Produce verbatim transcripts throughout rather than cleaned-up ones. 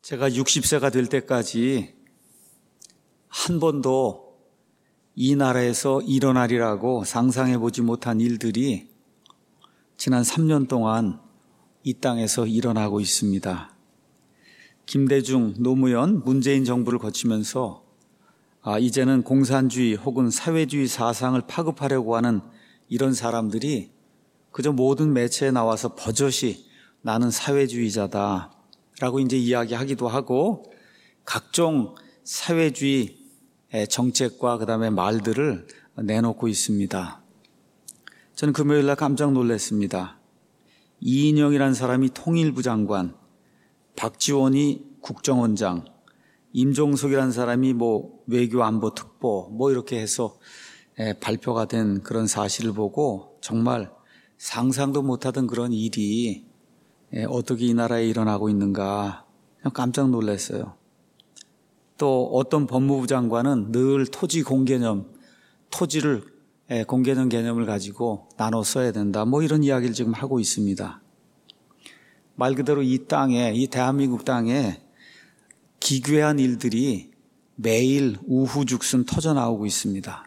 제가 육십 세가 될 때까지 한 번도 이 나라에서 일어나리라고 상상해보지 못한 일들이 지난 삼 년 동안 이 땅에서 일어나고 있습니다. 김대중, 노무현, 문재인 정부를 거치면서 아, 이제는 공산주의 혹은 사회주의 사상을 파급하려고 하는 이런 사람들이 그저 모든 매체에 나와서 버젓이 나는 사회주의자다 라고 이제 이야기하기도 하고 각종 사회주의 정책과 그 다음에 말들을 내놓고 있습니다. 저는 금요일 날 깜짝 놀랐습니다. 이인영이라는 사람이 통일부 장관, 박지원이 국정원장, 임종석이라는 사람이 뭐 외교안보특보 뭐 이렇게 해서 발표가 된 그런 사실을 보고 정말 상상도 못하던 그런 일이 어떻게 이 나라에 일어나고 있는가 깜짝 놀랐어요. 또 어떤 법무부 장관은 늘 토지 공개념, 토지를 공개념 개념을 가지고 나눠 써야 된다 뭐 이런 이야기를 지금 하고 있습니다. 말 그대로 이 땅에, 이 대한민국 땅에 기괴한 일들이 매일 우후죽순 터져나오고 있습니다.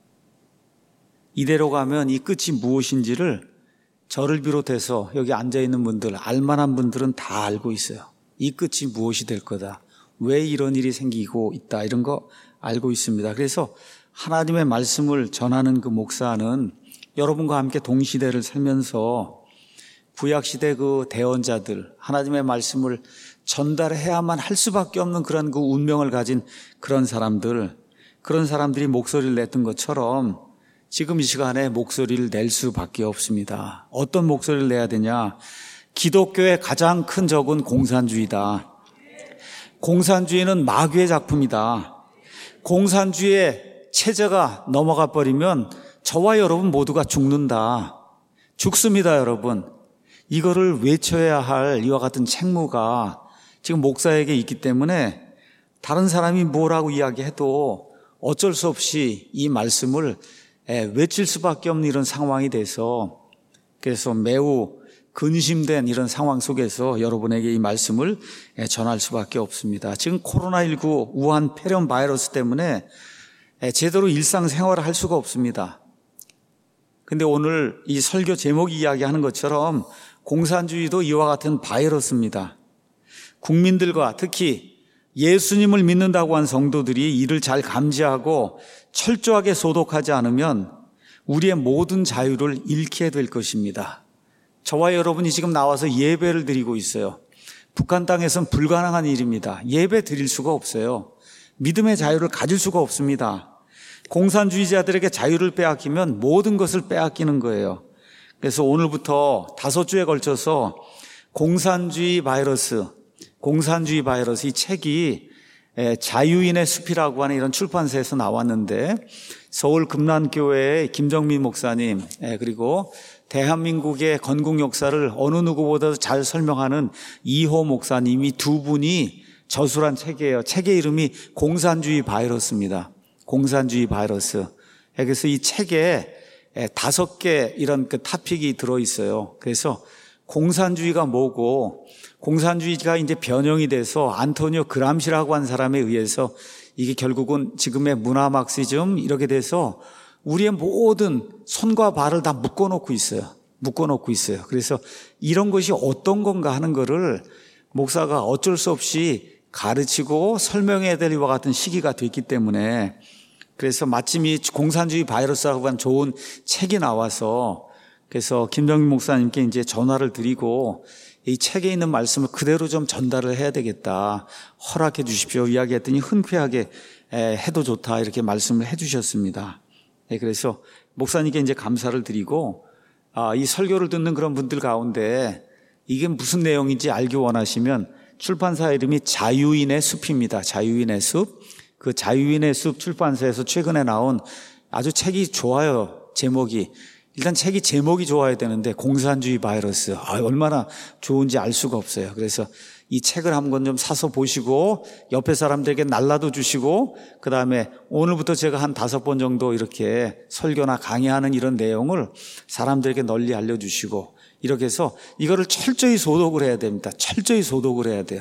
이대로 가면 이 끝이 무엇인지를 저를 비롯해서 여기 앉아있는 분들, 알만한 분들은 다 알고 있어요. 이 끝이 무엇이 될 거다. 왜 이런 일이 생기고 있다. 이런 거 알고 있습니다. 그래서 하나님의 말씀을 전하는 그 목사는 여러분과 함께 동시대를 살면서 구약시대 그 대언자들, 하나님의 말씀을 전달해야만 할 수밖에 없는 그런 그 운명을 가진 그런 사람들, 그런 사람들이 목소리를 냈던 것처럼 지금 이 시간에 목소리를 낼 수밖에 없습니다. 어떤 목소리를 내야 되냐? 기독교의 가장 큰 적은 공산주의다. 공산주의는 마귀의 작품이다. 공산주의의 체제가 넘어가 버리면 저와 여러분 모두가 죽는다. 죽습니다, 여러분. 이거를 외쳐야 할 이와 같은 책무가 지금 목사에게 있기 때문에 다른 사람이 뭐라고 이야기해도 어쩔 수 없이 이 말씀을 외칠 수밖에 없는 이런 상황이 돼서 그래서 매우 근심된 이런 상황 속에서 여러분에게 이 말씀을 전할 수밖에 없습니다. 지금 코로나십구 우한 폐렴 바이러스 때문에 제대로 일상생활을 할 수가 없습니다. 근데 오늘 이 설교 제목이 이야기하는 것처럼 공산주의도 이와 같은 바이러스입니다. 국민들과 특히 예수님을 믿는다고 한 성도들이 이를 잘 감지하고 철저하게 소독하지 않으면 우리의 모든 자유를 잃게 될 것입니다. 저와 여러분이 지금 나와서 예배를 드리고 있어요. 북한 땅에서는 불가능한 일입니다. 예배 드릴 수가 없어요. 믿음의 자유를 가질 수가 없습니다. 공산주의자들에게 자유를 빼앗기면 모든 것을 빼앗기는 거예요. 그래서 오늘부터 다섯 주에 걸쳐서 공산주의 바이러스, 공산주의 바이러스 이 책이 자유인의 숲이라고 하는 이런 출판사에서 나왔는데 서울 금난교회의 김정민 목사님 그리고 대한민국의 건국 역사를 어느 누구보다도 잘 설명하는 이호 목사님이 두 분이 저술한 책이에요. 책의 이름이 공산주의 바이러스입니다. 공산주의 바이러스. 그래서 이 책에 다섯 개 이런 그 토픽이 들어있어요. 그래서 공산주의가 뭐고 공산주의가 이제 변형이 돼서 안토니오 그람시라고 한 사람에 의해서 이게 결국은 지금의 문화 막시즘 이렇게 돼서 우리의 모든 손과 발을 다 묶어놓고 있어요. 묶어놓고 있어요. 그래서 이런 것이 어떤 건가 하는 거를 목사가 어쩔 수 없이 가르치고 설명해야 될 이와 같은 시기가 됐기 때문에 그래서 마침 이 공산주의 바이러스라고 하는 좋은 책이 나와서 그래서 김정민 목사님께 이제 전화를 드리고 이 책에 있는 말씀을 그대로 좀 전달을 해야 되겠다. 허락해 주십시오. 이야기했더니 흔쾌하게 해도 좋다. 이렇게 말씀을 해 주셨습니다. 그래서 목사님께 이제 감사를 드리고 아, 이 설교를 듣는 그런 분들 가운데 이게 무슨 내용인지 알기 원하시면 출판사 이름이 자유인의 숲입니다. 자유인의 숲. 그 자유인의 숲 출판사에서 최근에 나온 아주 책이 좋아요. 제목이. 일단 책이 제목이 좋아야 되는데 공산주의 바이러스. 아, 얼마나 좋은지 알 수가 없어요. 그래서 이 책을 한번 좀 사서 보시고 옆에 사람들에게 날라도 주시고 그다음에 오늘부터 제가 한 다섯 번 정도 이렇게 설교나 강의하는 이런 내용을 사람들에게 널리 알려주시고 이렇게 해서 이거를 철저히 소독을 해야 됩니다. 철저히 소독을 해야 돼요.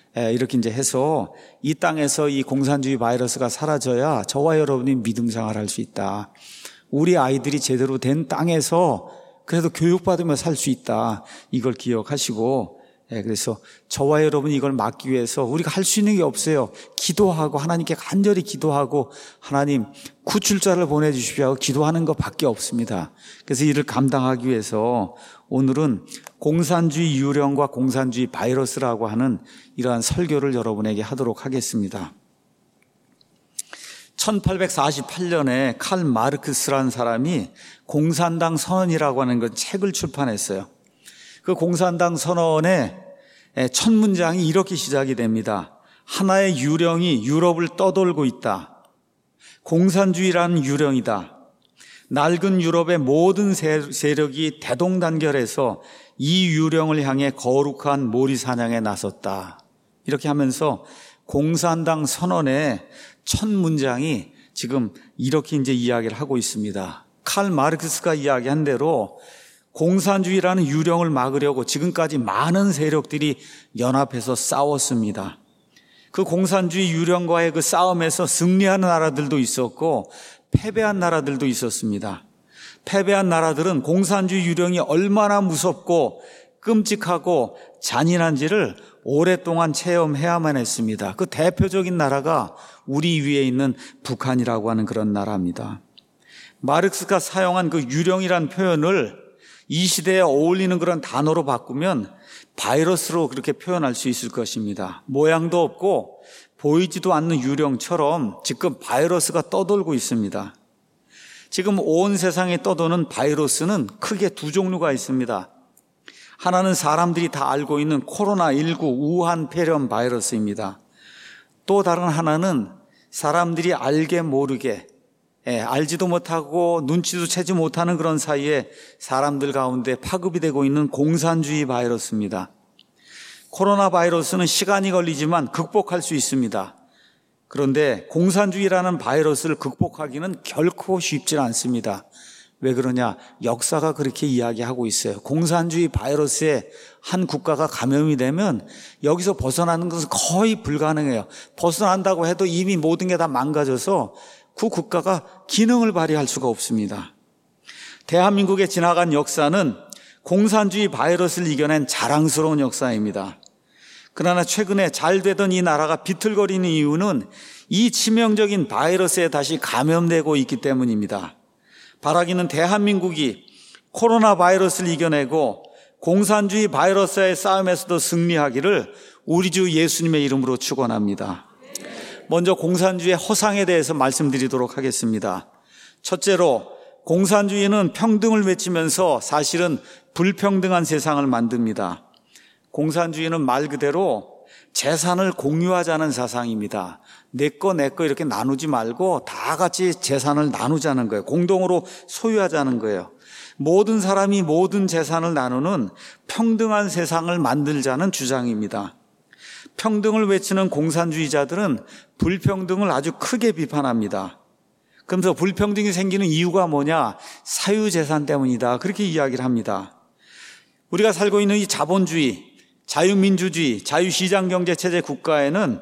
이렇게 이제 해서 이 땅에서 이 공산주의 바이러스가 사라져야 저와 여러분이 믿음 생활할 수 있다. 우리 아이들이 제대로 된 땅에서 그래도 교육받으며 살 수 있다. 이걸 기억하시고, 그래서 저와 여러분이 이걸 막기 위해서 우리가 할 수 있는 게 없어요. 기도하고 하나님께 간절히 기도하고 하나님 구출자를 보내주십시오 하고 기도하는 것밖에 없습니다. 그래서 이를 감당하기 위해서 오늘은 공산주의 유령과 공산주의 바이러스라고 하는 이러한 설교를 여러분에게 하도록 하겠습니다. 천팔백사십팔 년에 칼 마르크스라는 사람이 공산당 선언이라고 하는 그 책을 출판했어요. 그 공산당 선언의 첫 문장이 이렇게 시작이 됩니다. 하나의 유령이 유럽을 떠돌고 있다. 공산주의라는 유령이다. 낡은 유럽의 모든 세력이 대동단결해서 이 유령을 향해 거룩한 모리 사냥에 나섰다. 이렇게 하면서 공산당 선언의 첫 문장이 지금 이렇게 이제 이야기를 하고 있습니다. 칼 마르크스가 이야기한 대로 공산주의라는 유령을 막으려고 지금까지 많은 세력들이 연합해서 싸웠습니다. 그 공산주의 유령과의 그 싸움에서 승리한 나라들도 있었고 패배한 나라들도 있었습니다. 패배한 나라들은 공산주의 유령이 얼마나 무섭고 끔찍하고 잔인한지를 오랫동안 체험해야만 했습니다. 그 대표적인 나라가 우리 위에 있는 북한이라고 하는 그런 나라입니다. 마르크스가 사용한 그 유령이란 표현을 이 시대에 어울리는 그런 단어로 바꾸면 바이러스로 그렇게 표현할 수 있을 것입니다. 모양도 없고 보이지도 않는 유령처럼 지금 바이러스가 떠돌고 있습니다. 지금 온 세상에 떠도는 바이러스는 크게 두 종류가 있습니다. 하나는 사람들이 다 알고 있는 코로나십구 우한 폐렴 바이러스입니다. 또 다른 하나는 사람들이 알게 모르게 예, 알지도 못하고 눈치도 채지 못하는 그런 사이에 사람들 가운데 파급이 되고 있는 공산주의 바이러스입니다. 코로나 바이러스는 시간이 걸리지만 극복할 수 있습니다. 그런데 공산주의라는 바이러스를 극복하기는 결코 쉽지 않습니다. 왜 그러냐? 역사가 그렇게 이야기하고 있어요. 공산주의 바이러스에 한 국가가 감염이 되면 여기서 벗어나는 것은 거의 불가능해요. 벗어난다고 해도 이미 모든 게 다 망가져서 그 국가가 기능을 발휘할 수가 없습니다. 대한민국에 지나간 역사는 공산주의 바이러스를 이겨낸 자랑스러운 역사입니다. 그러나 최근에 잘 되던 이 나라가 비틀거리는 이유는 이 치명적인 바이러스에 다시 감염되고 있기 때문입니다. 바라기는 대한민국이 코로나 바이러스를 이겨내고 공산주의 바이러스의 싸움에서도 승리하기를 우리 주 예수님의 이름으로 축원합니다. 먼저 공산주의의 허상에 대해서 말씀드리도록 하겠습니다. 첫째로 공산주의는 평등을 외치면서 사실은 불평등한 세상을 만듭니다. 공산주의는 말 그대로 재산을 공유하자는 사상입니다. 내 거 내 거 이렇게 나누지 말고 다 같이 재산을 나누자는 거예요. 공동으로 소유하자는 거예요. 모든 사람이 모든 재산을 나누는 평등한 세상을 만들자는 주장입니다. 평등을 외치는 공산주의자들은 불평등을 아주 크게 비판합니다. 그러면서 불평등이 생기는 이유가 뭐냐? 사유재산 때문이다. 그렇게 이야기를 합니다. 우리가 살고 있는 이 자본주의, 자유민주주의, 자유시장경제체제 국가에는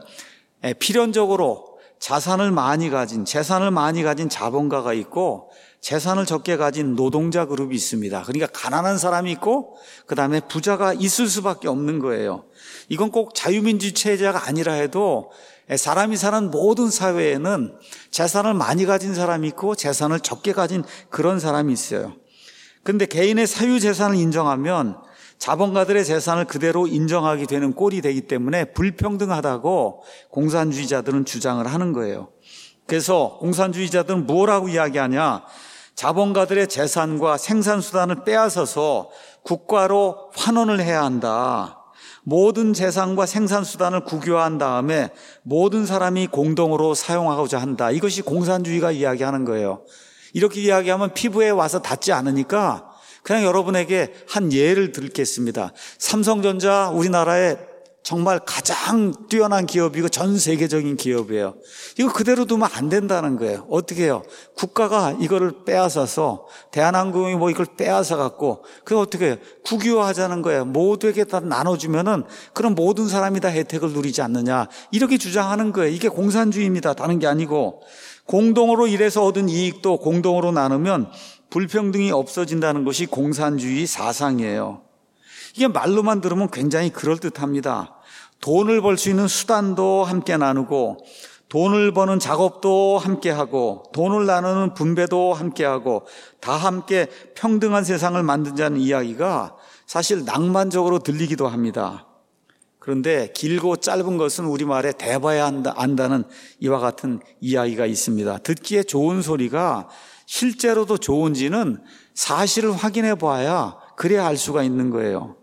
필연적으로 자산을 많이 가진, 재산을 많이 가진 자본가가 있고 재산을 적게 가진 노동자 그룹이 있습니다. 그러니까 가난한 사람이 있고 그다음에 부자가 있을 수밖에 없는 거예요. 이건 꼭 자유민주 체제가 아니라 해도 사람이 사는 모든 사회에는 재산을 많이 가진 사람이 있고 재산을 적게 가진 그런 사람이 있어요. 그런데 개인의 사유재산을 인정하면 자본가들의 재산을 그대로 인정하게 되는 꼴이 되기 때문에 불평등하다고 공산주의자들은 주장을 하는 거예요. 그래서 공산주의자들은 뭐라고 이야기하냐? 자본가들의 재산과 생산수단을 빼앗아서 국가로 환원을 해야 한다. 모든 재산과 생산수단을 국유화한 다음에 모든 사람이 공동으로 사용하고자 한다. 이것이 공산주의가 이야기하는 거예요. 이렇게 이야기하면 피부에 와서 닿지 않으니까 그냥 여러분에게 한 예를 들겠습니다. 삼성전자 우리나라의 정말 가장 뛰어난 기업이고 전 세계적인 기업이에요. 이거 그대로 두면 안 된다는 거예요. 어떻게 해요? 국가가 이거를 빼앗아서 대한항공이 뭐 이걸 빼앗아 갖고 그거 어떻게 해요? 국유화하자는 거예요. 모두에게 다 나눠주면은 그럼 모든 사람이 다 혜택을 누리지 않느냐 이렇게 주장하는 거예요. 이게 공산주의입니다. 다른 게 아니고 공동으로 일해서 얻은 이익도 공동으로 나누면 불평등이 없어진다는 것이 공산주의 사상이에요. 이게 말로만 들으면 굉장히 그럴듯합니다. 돈을 벌 수 있는 수단도 함께 나누고 돈을 버는 작업도 함께 하고 돈을 나누는 분배도 함께 하고 다 함께 평등한 세상을 만들자는 이야기가 사실 낭만적으로 들리기도 합니다. 그런데 길고 짧은 것은 우리말에 대봐야 한다, 안다는 이와 같은 이야기가 있습니다. 듣기에 좋은 소리가 실제로도 좋은지는 사실을 확인해 봐야 그래야 알 수가 있는 거예요.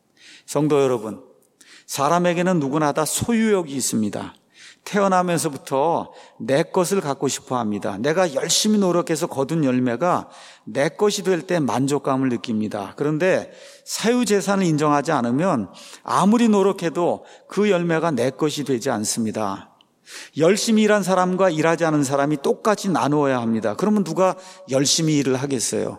성도 여러분, 사람에게는 누구나 다 소유욕이 있습니다. 태어나면서부터 내 것을 갖고 싶어 합니다. 내가 열심히 노력해서 거둔 열매가 내 것이 될 때 만족감을 느낍니다. 그런데 사유재산을 인정하지 않으면 아무리 노력해도 그 열매가 내 것이 되지 않습니다. 열심히 일한 사람과 일하지 않은 사람이 똑같이 나누어야 합니다. 그러면 누가 열심히 일을 하겠어요?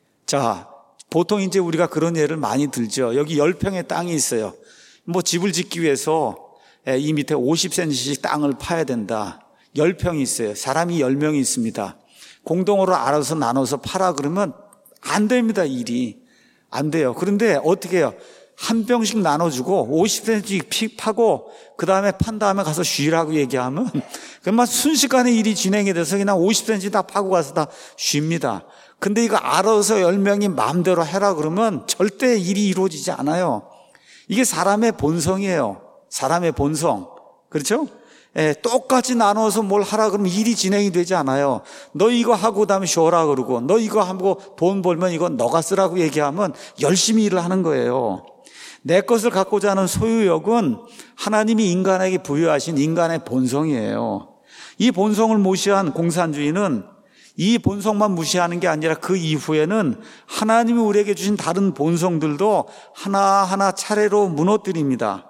자, 보통 이제 우리가 그런 예를 많이 들죠. 여기 열 평의 땅이 있어요. 뭐 집을 짓기 위해서 이 밑에 오십 센티미터씩 땅을 파야 된다. 열 평이 있어요. 사람이 열 명이 있습니다. 공동으로 알아서 나눠서 파라 그러면 안 됩니다. 일이. 안 돼요. 그런데 어떻게 해요? 한 병씩 나눠주고 오십 센티미터씩 파고 그 다음에 판 다음에 가서 쉬라고 얘기하면 그만 순식간에 일이 진행이 돼서 그냥 오십 센티미터 다 파고 가서 다 쉽니다. 근데 이거 알아서 열 명이 마음대로 해라 그러면 절대 일이 이루어지지 않아요. 이게 사람의 본성이에요. 사람의 본성. 그렇죠? 예, 똑같이 나눠서 뭘 하라 그러면 일이 진행이 되지 않아요. 너 이거 하고 그다음에 쉬어라 그러고 너 이거 하고 돈 벌면 이건 너가 쓰라고 얘기하면 열심히 일을 하는 거예요. 내 것을 갖고자 하는 소유욕은 하나님이 인간에게 부여하신 인간의 본성이에요. 이 본성을 무시한 공산주의는 이 본성만 무시하는 게 아니라 그 이후에는 하나님이 우리에게 주신 다른 본성들도 하나하나 차례로 무너뜨립니다.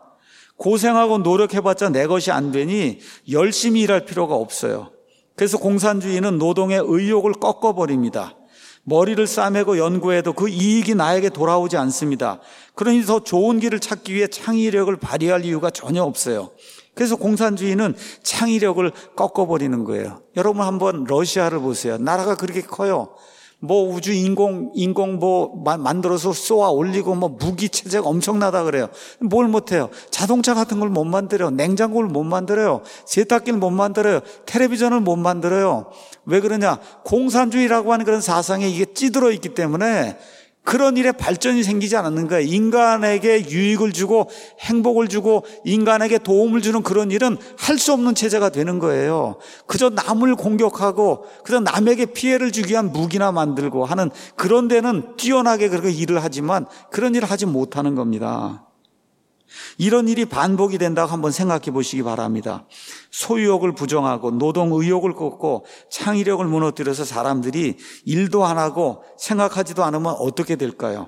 고생하고 노력해봤자 내 것이 안 되니 열심히 일할 필요가 없어요. 그래서 공산주의는 노동의 의욕을 꺾어버립니다. 머리를 싸매고 연구해도 그 이익이 나에게 돌아오지 않습니다. 그러니 더 좋은 길을 찾기 위해 창의력을 발휘할 이유가 전혀 없어요. 그래서 공산주의는 창의력을 꺾어버리는 거예요. 여러분 한번 러시아를 보세요. 나라가 그렇게 커요. 뭐 우주 인공 인공 뭐 만들어서 쏘아 올리고 뭐 무기 체제가 엄청나다 그래요. 뭘 못해요? 자동차 같은 걸 못 만들어요. 냉장고를 못 만들어요. 세탁기를 못 만들어요. 텔레비전을 못 만들어요. 왜 그러냐? 공산주의라고 하는 그런 사상에 이게 찌들어 있기 때문에 그런 일에 발전이 생기지 않았는 거예요. 인간에게 유익을 주고 행복을 주고 인간에게 도움을 주는 그런 일은 할 수 없는 체제가 되는 거예요. 그저 남을 공격하고 그저 남에게 피해를 주기 위한 무기나 만들고 하는 그런 데는 뛰어나게 그렇게 일을 하지만 그런 일을 하지 못하는 겁니다. 이런 일이 반복이 된다고 한번 생각해 보시기 바랍니다. 소유욕을 부정하고 노동 의욕을 꺾고 창의력을 무너뜨려서 사람들이 일도 안 하고 생각하지도 않으면 어떻게 될까요?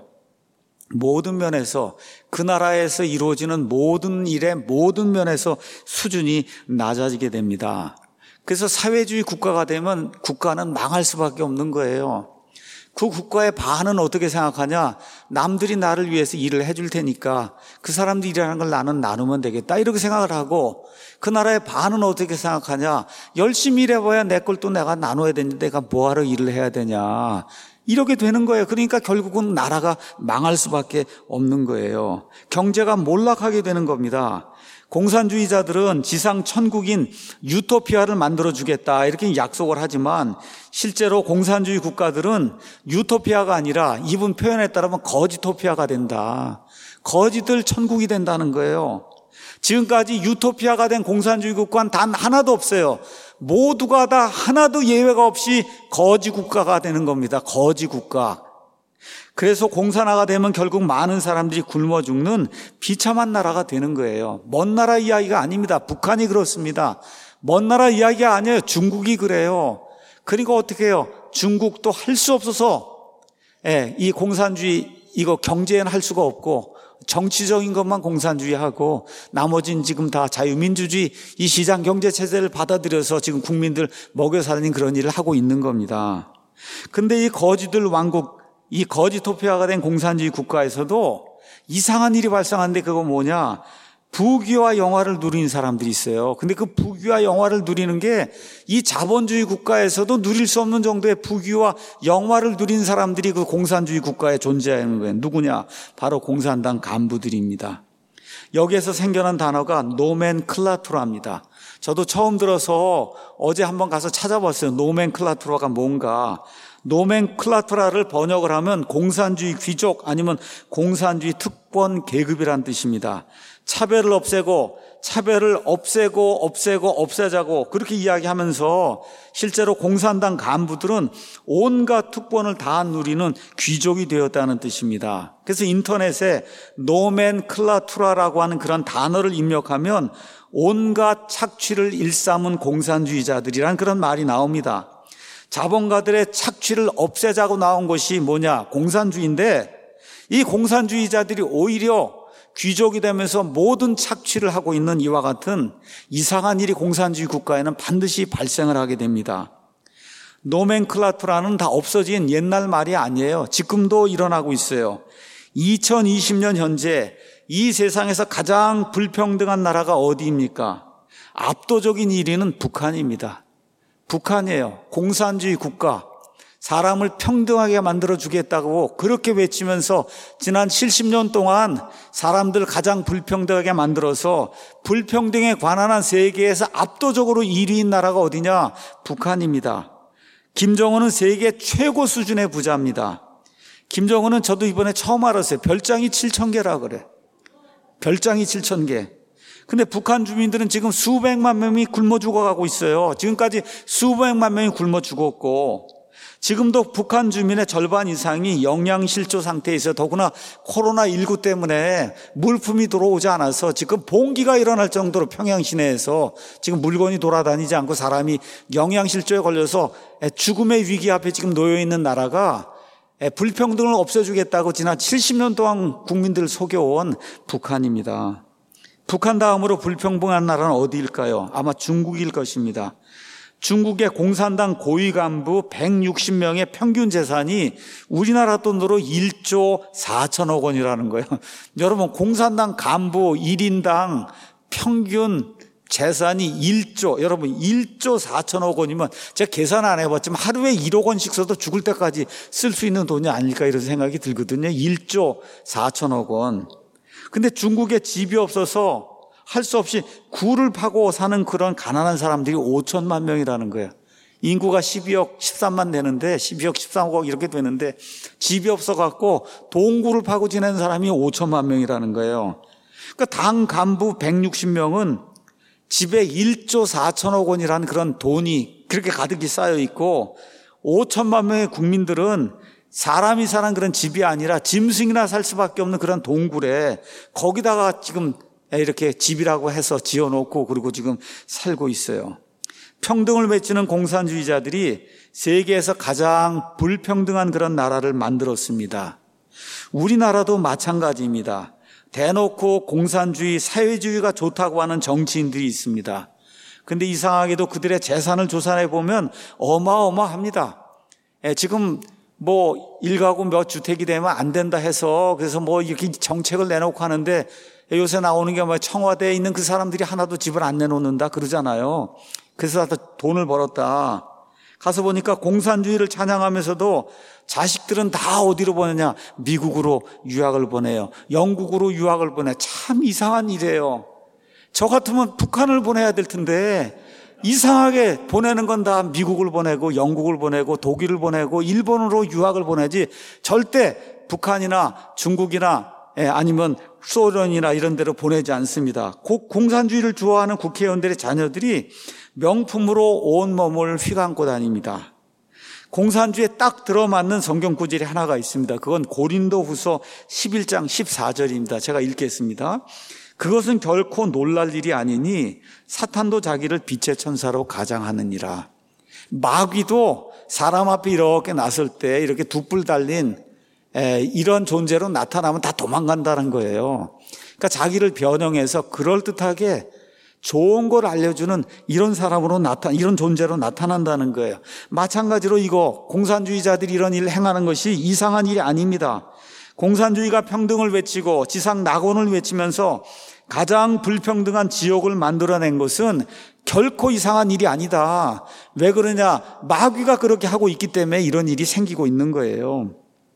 모든 면에서 그 나라에서 이루어지는 모든 일의 모든 면에서 수준이 낮아지게 됩니다. 그래서 사회주의 국가가 되면 국가는 망할 수밖에 없는 거예요. 그 국가의 반은 어떻게 생각하냐? 남들이 나를 위해서 일을 해줄 테니까 그 사람들이 일하는 걸 나는 나누면 되겠다 이렇게 생각을 하고, 그 나라의 반은 어떻게 생각하냐? 열심히 일해봐야 내 걸 또 내가 나눠야 되는데 내가 뭐하러 일을 해야 되냐? 이렇게 되는 거예요. 그러니까 결국은 나라가 망할 수밖에 없는 거예요. 경제가 몰락하게 되는 겁니다. 공산주의자들은 지상 천국인 유토피아를 만들어주겠다 이렇게 약속을 하지만 실제로 공산주의 국가들은 유토피아가 아니라 이분 표현에 따르면 거지토피아가 된다. 거지들 천국이 된다는 거예요. 지금까지 유토피아가 된 공산주의 국가는 단 하나도 없어요. 모두가 다 하나도 예외가 없이 거지 국가가 되는 겁니다. 거지 국가. 그래서 공산화가 되면 결국 많은 사람들이 굶어 죽는 비참한 나라가 되는 거예요. 먼 나라 이야기가 아닙니다. 북한이 그렇습니다. 먼 나라 이야기가 아니에요. 중국이 그래요. 그리고 어떻게 해요? 중국도 할 수 없어서 예, 이 공산주의 이거 경제에는 할 수가 없고 정치적인 것만 공산주의하고 나머지는 지금 다 자유민주주의 이 시장 경제 체제를 받아들여서 지금 국민들 먹여 살리는 그런 일을 하고 있는 겁니다. 근데 이 거지들 왕국, 이 거지 토피아가 된 공산주의 국가에서도 이상한 일이 발생하는데 그거 뭐냐? 부귀와 영화를 누리는 사람들이 있어요. 근데 그 부귀와 영화를 누리는 게 이 자본주의 국가에서도 누릴 수 없는 정도의 부귀와 영화를 누리는 사람들이 그 공산주의 국가에 존재하는 거예요. 누구냐? 바로 공산당 간부들입니다. 여기에서 생겨난 단어가 노멘클라투라입니다. 저도 처음 들어서 어제 한번 가서 찾아봤어요. 노멘클라투라가 뭔가. 노멘클라투라를 번역을 하면 공산주의 귀족 아니면 공산주의 특권 계급이란 뜻입니다. 차별을 없애고 차별을 없애고 없애고 없애자고 그렇게 이야기하면서 실제로 공산당 간부들은 온갖 특권을 다 누리는 귀족이 되었다는 뜻입니다. 그래서 인터넷에 노멘클라투라라고 하는 그런 단어를 입력하면 온갖 착취를 일삼은 공산주의자들이란 그런 말이 나옵니다. 자본가들의 착취를 없애자고 나온 것이 뭐냐? 공산주의인데 이 공산주의자들이 오히려 귀족이 되면서 모든 착취를 하고 있는 이와 같은 이상한 일이 공산주의 국가에는 반드시 발생을 하게 됩니다. 노멘클라투라는 다 없어진 옛날 말이 아니에요. 지금도 일어나고 있어요. 이천이십 년 현재 이 세상에서 가장 불평등한 나라가 어디입니까? 압도적인 일 위는 북한입니다. 북한이에요. 공산주의 국가. 사람을 평등하게 만들어주겠다고 그렇게 외치면서 지난 칠십 년 동안 사람들 가장 불평등하게 만들어서 불평등에 관한 세계에서 압도적으로 일 위인 나라가 어디냐? 북한입니다. 김정은은 세계 최고 수준의 부자입니다. 김정은은 저도 이번에 처음 알았어요. 별장이 칠천 개라 그래. 별장이 칠천 개. 근데 북한 주민들은 지금 수백만 명이 굶어 죽어가고 있어요. 지금까지 수백만 명이 굶어 죽었고 지금도 북한 주민의 절반 이상이 영양실조 상태에 있어요. 더구나 코로나십구 때문에 물품이 들어오지 않아서 지금 봉기가 일어날 정도로 평양 시내에서 지금 물건이 돌아다니지 않고 사람이 영양실조에 걸려서 죽음의 위기 앞에 지금 놓여 있는 나라가 불평등을 없애주겠다고 지난 칠십 년 동안 국민들을 속여온 북한입니다. 북한 다음으로 불평등한 나라는 어디일까요? 아마 중국일 것입니다. 중국의 공산당 고위 간부 백육십 명의 평균 재산이 우리나라 돈으로 일조 사천억 원이라는 거예요. 여러분, 공산당 간부 일 인당 평균 재산이 일조, 여러분 일조 사천억 원이면 제가 계산 안 해봤지만 하루에 일억 원씩 써도 죽을 때까지 쓸 수 있는 돈이 아닐까 이런 생각이 들거든요. 일조 사천억 원. 근데 중국에 집이 없어서 할 수 없이 굴을 파고 사는 그런 가난한 사람들이 오천만 명이라는 거예요. 인구가 십이억, 십삼만 되는데 십이억, 십삼억 이렇게 되는데 집이 없어갖고 동굴을 파고 지내는 사람이 오천만 명이라는 거예요. 그러니까 당 간부 백육십 명은 집에 일조 사천억 원이라는 그런 돈이 그렇게 가득히 쌓여 있고 오천만 명의 국민들은 사람이 사는 그런 집이 아니라 짐승이나 살 수밖에 없는 그런 동굴에 거기다가 지금 이렇게 집이라고 해서 지어놓고 그리고 지금 살고 있어요. 평등을 외치는 공산주의자들이 세계에서 가장 불평등한 그런 나라를 만들었습니다. 우리나라도 마찬가지입니다. 대놓고 공산주의, 사회주의가 좋다고 하는 정치인들이 있습니다. 그런데 이상하게도 그들의 재산을 조사해 보면 어마어마합니다. 지금 뭐 일가구 몇 주택이 되면 안 된다 해서 그래서 뭐 이렇게 정책을 내놓고 하는데 요새 나오는 게 뭐 청와대에 있는 그 사람들이 하나도 집을 안 내놓는다 그러잖아요. 그래서 다 돈을 벌었다. 가서 보니까 공산주의를 찬양하면서도 자식들은 다 어디로 보내냐? 미국으로 유학을 보내요. 영국으로 유학을 보내. 참 이상한 일이에요. 저 같으면 북한을 보내야 될 텐데 이상하게 보내는 건 다 미국을 보내고 영국을 보내고 독일을 보내고 일본으로 유학을 보내지 절대 북한이나 중국이나 아니면 소련이나 이런 데로 보내지 않습니다. 공산주의를 좋아하는 국회의원들의 자녀들이 명품으로 온몸을 휘감고 다닙니다. 공산주의에 딱 들어맞는 성경 구절이 하나가 있습니다. 그건 고린도후서 십일 장 십사 절입니다. 제가 읽겠습니다. 그것은 결코 놀랄 일이 아니니 사탄도 자기를 빛의 천사로 가장하느니라. 마귀도 사람 앞에 이렇게 나설 때 이렇게 두 뿔 달린 에, 이런 존재로 나타나면 다 도망간다는 거예요. 그러니까 자기를 변형해서 그럴듯하게 좋은 걸 알려주는 이런 사람으로 나타, 이런 존재로 나타난다는 거예요. 마찬가지로 이거 공산주의자들이 이런 일을 행하는 것이 이상한 일이 아닙니다. 공산주의가 평등을 외치고 지상 낙원을 외치면서 가장 불평등한 지옥을 만들어낸 것은 결코 이상한 일이 아니다. 왜 그러냐? 마귀가 그렇게 하고 있기 때문에 이런 일이 생기고 있는 거예요.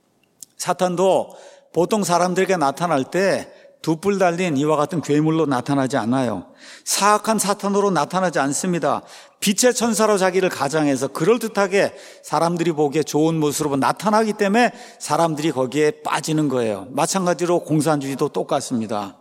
사탄도 보통 사람들에게 나타날 때 두 뿔 달린 이와 같은 괴물로 나타나지 않아요. 사악한 사탄으로 나타나지 않습니다. 빛의 천사로 자기를 가장해서 그럴듯하게 사람들이 보기에 좋은 모습으로 나타나기 때문에 사람들이 거기에 빠지는 거예요. 마찬가지로 공산주의도 똑같습니다.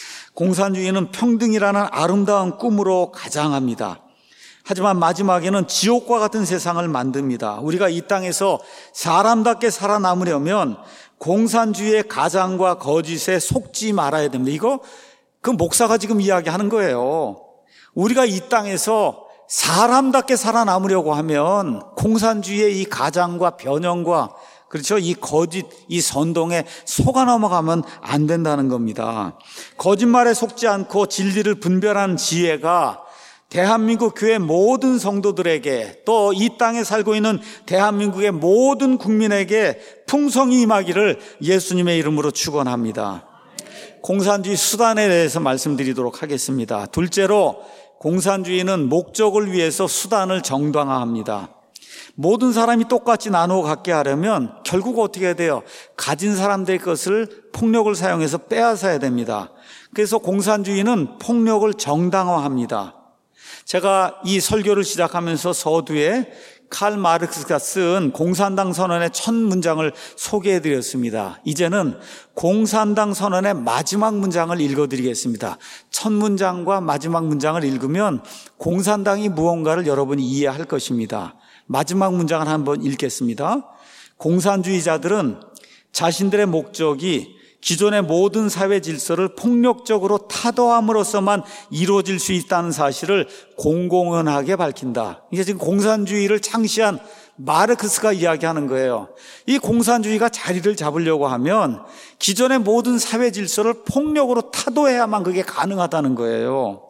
공산주의는 평등이라는 아름다운 꿈으로 가장합니다. 하지만 마지막에는 지옥과 같은 세상을 만듭니다. 우리가 이 땅에서 사람답게 살아남으려면 공산주의의 가장과 거짓에 속지 말아야 됩니다. 이거 그 목사가 지금 이야기하는 거예요. 우리가 이 땅에서 사람답게 살아남으려고 하면 공산주의의 이 가장과 변형과 그렇죠? 이 거짓, 이 선동에 속아 넘어가면 안 된다는 겁니다. 거짓말에 속지 않고 진리를 분별하는 지혜가 대한민국 교회 모든 성도들에게 또 이 땅에 살고 있는 대한민국의 모든 국민에게 풍성히 임하기를 예수님의 이름으로 축원합니다. 공산주의 수단에 대해서 말씀드리도록 하겠습니다. 둘째로 공산주의는 목적을 위해서 수단을 정당화합니다. 모든 사람이 똑같이 나누어 갖게 하려면 결국 어떻게 해야 돼요? 가진 사람들의 것을 폭력을 사용해서 빼앗아야 됩니다. 그래서 공산주의는 폭력을 정당화합니다. 제가 이 설교를 시작하면서 서두에 칼 마르크스가 쓴 공산당 선언의 첫 문장을 소개해드렸습니다. 이제는 공산당 선언의 마지막 문장을 읽어드리겠습니다. 첫 문장과 마지막 문장을 읽으면 공산당이 무언가를 여러분이 이해할 것입니다. 마지막 문장을 한번 읽겠습니다. 공산주의자들은 자신들의 목적이 기존의 모든 사회 질서를 폭력적으로 타도함으로써만 이루어질 수 있다는 사실을 공공연하게 밝힌다. 이게 지금 공산주의를 창시한 마르크스가 이야기하는 거예요. 이 공산주의가 자리를 잡으려고 하면 기존의 모든 사회 질서를 폭력으로 타도해야만 그게 가능하다는 거예요.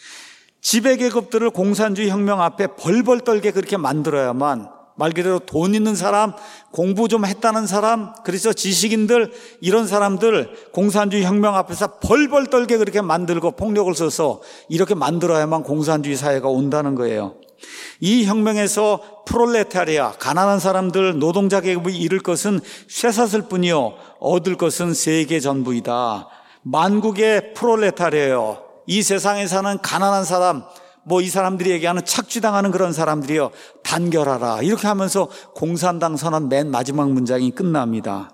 지배계급들을 공산주의 혁명 앞에 벌벌 떨게 그렇게 만들어야만, 말 그대로 돈 있는 사람, 공부 좀 했다는 사람, 그래서 지식인들, 이런 사람들 공산주의 혁명 앞에서 벌벌 떨게 그렇게 만들고 폭력을 써서 이렇게 만들어야만 공산주의 사회가 온다는 거예요. 이 혁명에서 프롤레타리아, 가난한 사람들, 노동자 계급이 잃을 것은 쇠사슬 뿐이요 얻을 것은 세계 전부이다. 만국의 프롤레타리아요, 이 세상에 사는 가난한 사람, 뭐 이 사람들이 얘기하는 착취당하는 그런 사람들이요, 단결하라. 이렇게 하면서 공산당 선언 맨 마지막 문장이 끝납니다.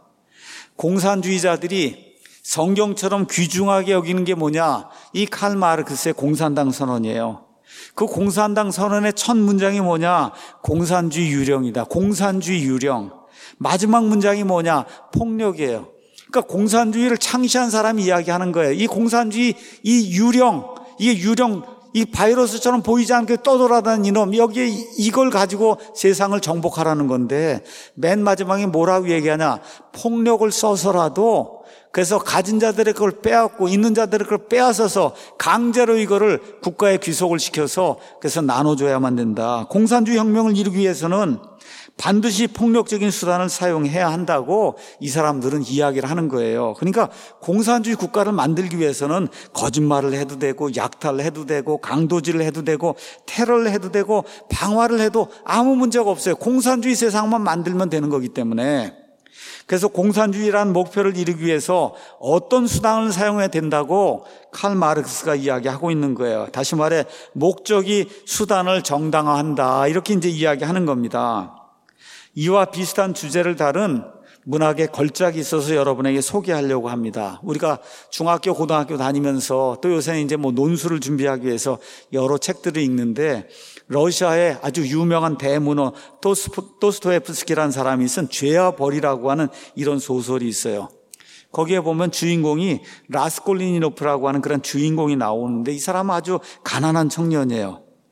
공산주의자들이 성경처럼 귀중하게 여기는 게 뭐냐? 이 칼 마르크스의 공산당 선언이에요. 그 공산당 선언의 첫 문장이 뭐냐? 공산주의 유령이다. 공산주의 유령. 마지막 문장이 뭐냐? 폭력이에요. 그러니까 공산주의를 창시한 사람이 이야기하는 거예요. 이 공산주의, 이 유령, 이게 유령, 이 바이러스처럼 보이지 않게 떠돌아다니는 이놈, 여기에 이걸 가지고 세상을 정복하라는 건데, 맨 마지막에 뭐라고 얘기하냐? 폭력을 써서라도, 그래서 가진 자들의 그걸 빼앗고 있는 자들의 그걸 빼앗아서 강제로 이거를 국가에 귀속을 시켜서 그래서 나눠줘야만 된다. 공산주의 혁명을 이루기 위해서는 반드시 폭력적인 수단을 사용해야 한다고 이 사람들은 이야기를 하는 거예요. 그러니까 공산주의 국가를 만들기 위해서는 거짓말을 해도 되고, 약탈을 해도 되고, 강도질을 해도 되고, 테러를 해도 되고, 방화를 해도 아무 문제가 없어요. 공산주의 세상만 만들면 되는 거기 때문에. 그래서 공산주의라는 목표를 이루기 위해서 어떤 수단을 사용해야 된다고 칼 마르크스가 이야기하고 있는 거예요. 다시 말해, 목적이 수단을 정당화한다, 이렇게 이제 이야기하는 겁니다. 이와 비슷한 주제를 다룬 문학의 걸작이 있어서 여러분에게 소개하려고 합니다. 우리가 중학교, 고등학교 다니면서 또 요새는 이제 뭐 논술을 준비하기 위해서 여러 책들을 읽는데, 러시아의 아주 유명한 대문호 도스토옙스키라는 사람이 쓴 죄와 벌이라고 하는 이런 소설이 있어요. 거기에 보면 주인공이 라스콜리니노프라고 하는 그런 주인공이 나오는데, 이 사람은 아주 가난한 청년이에요.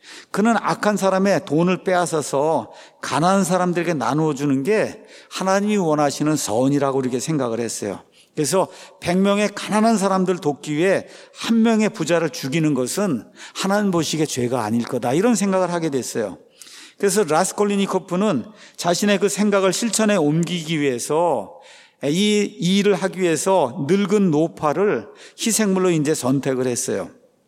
그는 악한 사람의 돈을 빼앗아서 가난한 사람들에게 나누어 주는 게 하나님이 원하시는 선이라고 이렇게 생각을 했어요. 그래서 백 명의 가난한 사람들 돕기 위해 한 명의 부자를 죽이는 것은 하나님 보시기에 죄가 아닐 거다, 이런 생각을 하게 됐어요. 그래서 라스콜리니코프는 자신의 그 생각을 실천에 옮기기 위해서 이, 이 일을 하기 위해서 늙은 노파를 희생물로 이제 선택을 했어요.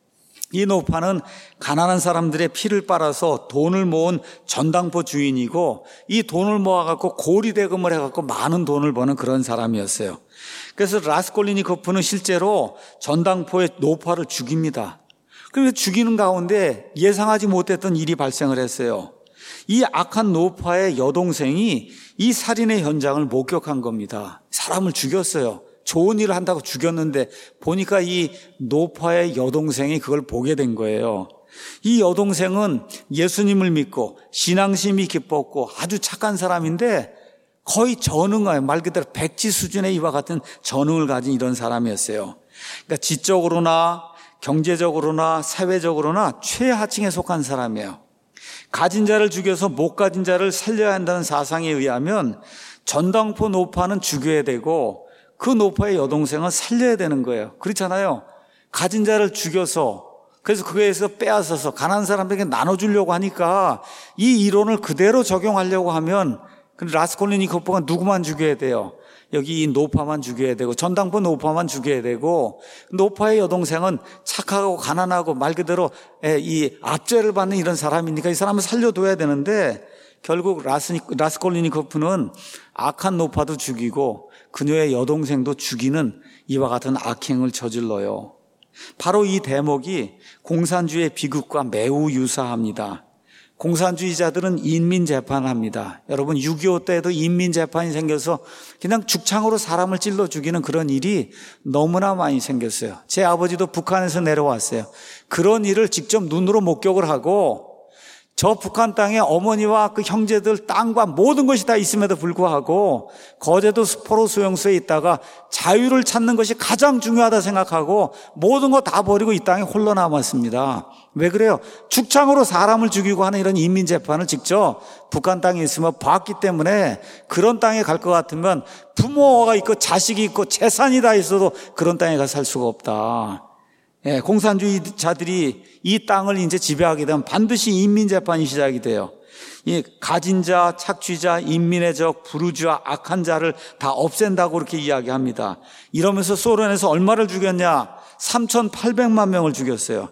이 노파는 가난한 사람들의 피를 빨아서 돈을 모은 전당포 주인이고, 이 돈을 모아갖고 고리대금을 해갖고 많은 돈을 버는 그런 사람이었어요. 그래서 라스콜리니코프는 실제로 전당포의 노파를 죽입니다. 그런데 죽이는 가운데 예상하지 못했던 일이 발생을 했어요. 이 악한 노파의 여동생이 이 살인의 현장을 목격한 겁니다. 사람을 죽였어요. 좋은 일을 한다고 죽였는데 보니까 이 노파의 여동생이 그걸 보게 된 거예요. 이 여동생은 예수님을 믿고 신앙심이 깊었고 아주 착한 사람인데 거의 전응아예요. 말 그대로 백지 수준의 이와 같은 전응을 가진 이런 사람이었어요. 그러니까 지적으로나 경제적으로나 사회적으로나 최하층에 속한 사람이에요. 가진 자를 죽여서 못 가진 자를 살려야 한다는 사상에 의하면 전당포 노파는 죽여야 되고 그 노파의 여동생은 살려야 되는 거예요. 그렇잖아요. 가진 자를 죽여서, 그래서 그거에서 빼앗아서 가난한 사람들에게 나눠주려고 하니까 이 이론을 그대로 적용하려고 하면 라스콜리니코프가 누구만 죽여야 돼요? 여기 이 노파만 죽여야 되고, 전당포 노파만 죽여야 되고, 노파의 여동생은 착하고 가난하고 말 그대로 이 압제를 받는 이런 사람이니까 이 사람을 살려둬야 되는데, 결국 라스, 라스콜리니코프는 악한 노파도 죽이고 그녀의 여동생도 죽이는 이와 같은 악행을 저질러요. 바로 이 대목이 공산주의의 비극과 매우 유사합니다. 공산주의자들은 인민재판을 합니다. 여러분, 육이오 때도 인민재판이 생겨서 그냥 죽창으로 사람을 찔러 죽이는 그런 일이 너무나 많이 생겼어요. 제 아버지도 북한에서 내려왔어요. 그런 일을 직접 눈으로 목격을 하고, 저 북한 땅에 어머니와 그 형제들 땅과 모든 것이 다 있음에도 불구하고 거제도 포로 수용소에 있다가 자유를 찾는 것이 가장 중요하다 생각하고 모든 거 다 버리고 이 땅에 홀로 남았습니다. 왜 그래요? 죽창으로 사람을 죽이고 하는 이런 인민재판을 직접 북한 땅에 있으면 봤기 때문에, 그런 땅에 갈 것 같으면 부모가 있고 자식이 있고 재산이 다 있어도 그런 땅에 가 살 수가 없다. 예, 공산주의자들이 이 땅을 이제 지배하게 되면 반드시 인민재판이 시작이 돼요. 이 가진 자, 착취자, 인민의 적, 부르주아, 악한 자를 다 없앤다고 그렇게 이야기합니다. 이러면서 소련에서 얼마를 죽였냐? 삼천팔백만 명을 죽였어요.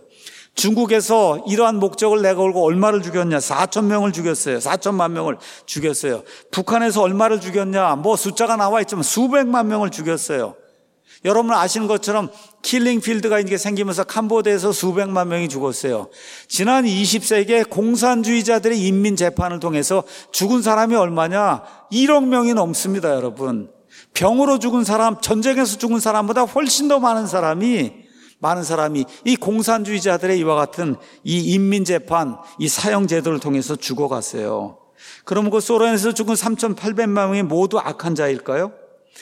중국에서 이러한 목적을 내걸고 얼마를 죽였냐? 사천 명을 죽였어요. 사천만 명을 죽였어요. 북한에서 얼마를 죽였냐? 뭐 숫자가 나와 있지만 수백만 명을 죽였어요. 여러분 아시는 것처럼 킬링 필드가 이렇게 생기면서 캄보디아에서 수백만 명이 죽었어요. 지난 이십 세기에 공산주의자들의 인민재판을 통해서 죽은 사람이 얼마냐? 일억 명이 넘습니다, 여러분. 병으로 죽은 사람, 전쟁에서 죽은 사람보다 훨씬 더 많은 사람이 많은 사람이 이 공산주의자들의 이와 같은 이 인민재판, 이 사형제도를 통해서 죽어갔어요. 그럼 그 소련에서 죽은 삼천팔백만 명이 모두 악한 자일까요?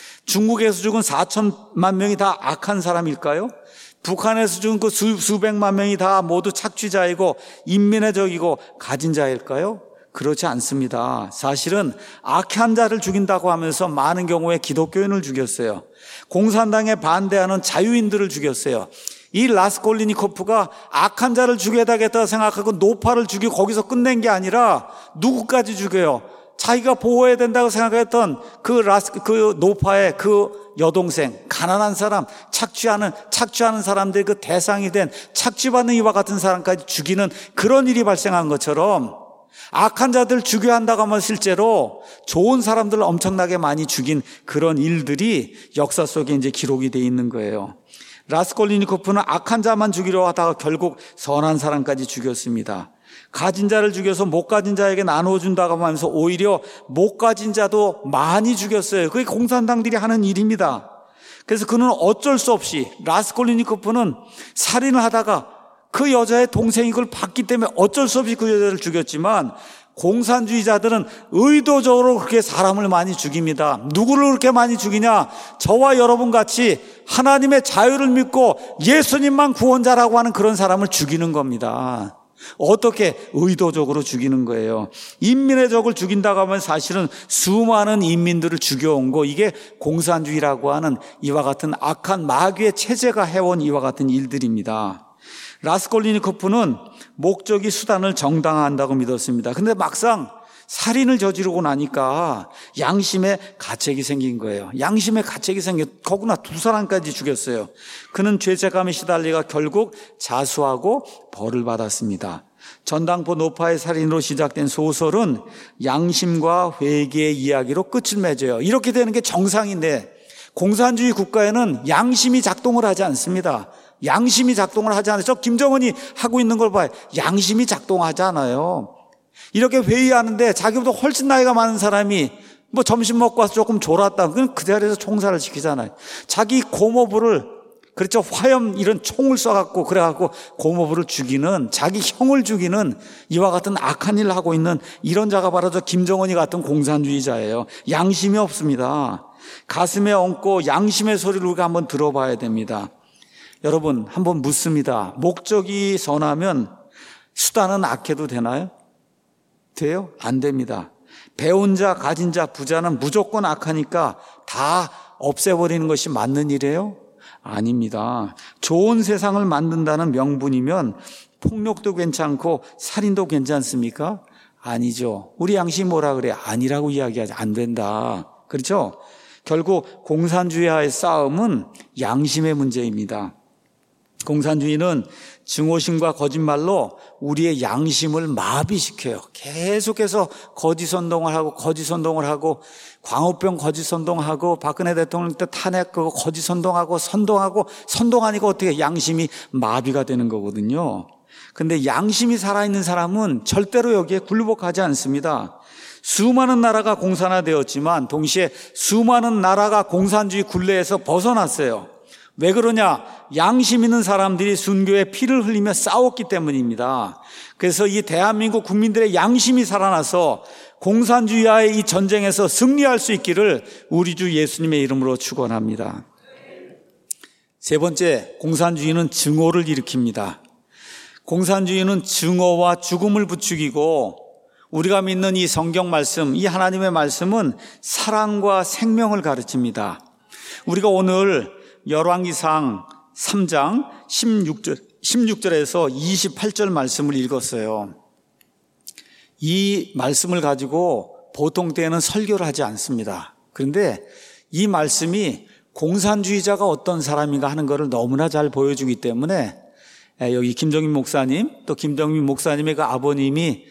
중국에서 죽은 사천만 명이 다 악한 사람일까요? 북한에서 죽은 그 수, 수백만 명이 다 모두 착취자이고 인민의 적이고 가진 자일까요? 그렇지 않습니다. 사실은 악한 자를 죽인다고 하면서 많은 경우에 기독교인을 죽였어요. 공산당에 반대하는 자유인들을 죽였어요. 이 라스콜리니코프가 악한 자를 죽여야겠다 생각하고 노파를 죽이고 거기서 끝낸 게 아니라 누구까지 죽여요? 자기가 보호해야 된다고 생각했던 그 라스, 그 노파의 그 여동생, 가난한 사람, 착취하는, 착취하는 사람들의 그 대상이 된 착취받는 이와 같은 사람까지 죽이는 그런 일이 발생한 것처럼 악한 자들 죽여야 한다고 하면 실제로 좋은 사람들을 엄청나게 많이 죽인 그런 일들이 역사 속에 이제 기록이 되어 있는 거예요. 라스콜리니코프는 악한 자만 죽이려 하다가 결국 선한 사람까지 죽였습니다. 가진 자를 죽여서 못 가진 자에게 나누어준다고 하면서 오히려 못 가진 자도 많이 죽였어요. 그게 공산당들이 하는 일입니다. 그래서 그는 어쩔 수 없이, 라스콜리니코프는 살인을 하다가 그 여자의 동생이 그걸 봤기 때문에 어쩔 수 없이 그 여자를 죽였지만, 공산주의자들은 의도적으로 그렇게 사람을 많이 죽입니다. 누구를 그렇게 많이 죽이냐? 저와 여러분 같이 하나님의 자유를 믿고 예수님만 구원자라고 하는 그런 사람을 죽이는 겁니다. 어떻게 의도적으로 죽이는 거예요. 인민의 적을 죽인다고 하면 사실은 수많은 인민들을 죽여온 거, 이게 공산주의라고 하는 이와 같은 악한 마귀의 체제가 해온 이와 같은 일들입니다. 라스콜리니코프는 목적이 수단을 정당화한다고 믿었습니다. 근데 막상 살인을 저지르고 나니까 양심의 가책이 생긴 거예요. 양심의 가책이 생겨 거구나 두 사람까지 죽였어요. 그는 죄책감에 시달리가 결국 자수하고 벌을 받았습니다. 전당포 노파의 살인으로 시작된 소설은 양심과 회개의 이야기로 끝을 맺어요. 이렇게 되는 게 정상인데 공산주의 국가에는 양심이 작동을 하지 않습니다. 양심이 작동을 하지 않아요. 저 김정은이 하고 있는 걸 봐요. 양심이 작동하지 않아요. 이렇게 회의하는데 자기보다 훨씬 나이가 많은 사람이 뭐 점심 먹고 와서 조금 졸았다. 그건 그 자리에서 총살을 시키잖아요. 자기 고모부를, 그렇죠, 화염 이런 총을 쏴갖고 그래갖고 고모부를 죽이는, 자기 형을 죽이는 이와 같은 악한 일을 하고 있는 이런 자가 바로 저 김정은이 같은 공산주의자예요. 양심이 없습니다. 가슴에 얹고 양심의 소리를 우리가 한번 들어봐야 됩니다. 여러분, 한번 묻습니다. 목적이 선하면 수단은 악해도 되나요? 돼요? 안 됩니다. 배운 자, 가진 자, 부자는 무조건 악하니까 다 없애버리는 것이 맞는 일이에요? 아닙니다. 좋은 세상을 만든다는 명분이면 폭력도 괜찮고 살인도 괜찮습니까? 아니죠. 우리 양심이 뭐라 그래? 아니라고 이야기하지. 안 된다. 그렇죠? 결국 공산주의와의 싸움은 양심의 문제입니다. 공산주의는 증오심과 거짓말로 우리의 양심을 마비시켜요. 계속해서 거짓 선동을 하고 거짓 선동을 하고 광우병 거짓 선동하고 박근혜 대통령 때 탄핵하고 거짓 선동하고 선동하고 선동하니까 어떻게 양심이 마비가 되는 거거든요. 근데 양심이 살아있는 사람은 절대로 여기에 굴복하지 않습니다. 수많은 나라가 공산화되었지만 동시에 수많은 나라가 공산주의 굴레에서 벗어났어요. 왜 그러냐? 양심 있는 사람들이 순교의 피를 흘리며 싸웠기 때문입니다. 그래서 이 대한민국 국민들의 양심이 살아나서 공산주의와의 이 전쟁에서 승리할 수 있기를 우리 주 예수님의 이름으로 축원합니다. 세 번째, 공산주의는 증오를 일으킵니다. 공산주의는 증오와 죽음을 부추기고 우리가 믿는 이 성경 말씀, 이 하나님의 말씀은 사랑과 생명을 가르칩니다. 우리가 오늘 열왕기상 삼 장 십육 절, 십육 절에서 이십팔 절 말씀을 읽었어요. 이 말씀을 가지고 보통 때는 설교를 하지 않습니다. 그런데 이 말씀이 공산주의자가 어떤 사람인가 하는 것을 너무나 잘 보여주기 때문에 여기 김정민 목사님, 또 김정민 목사님의 그 아버님이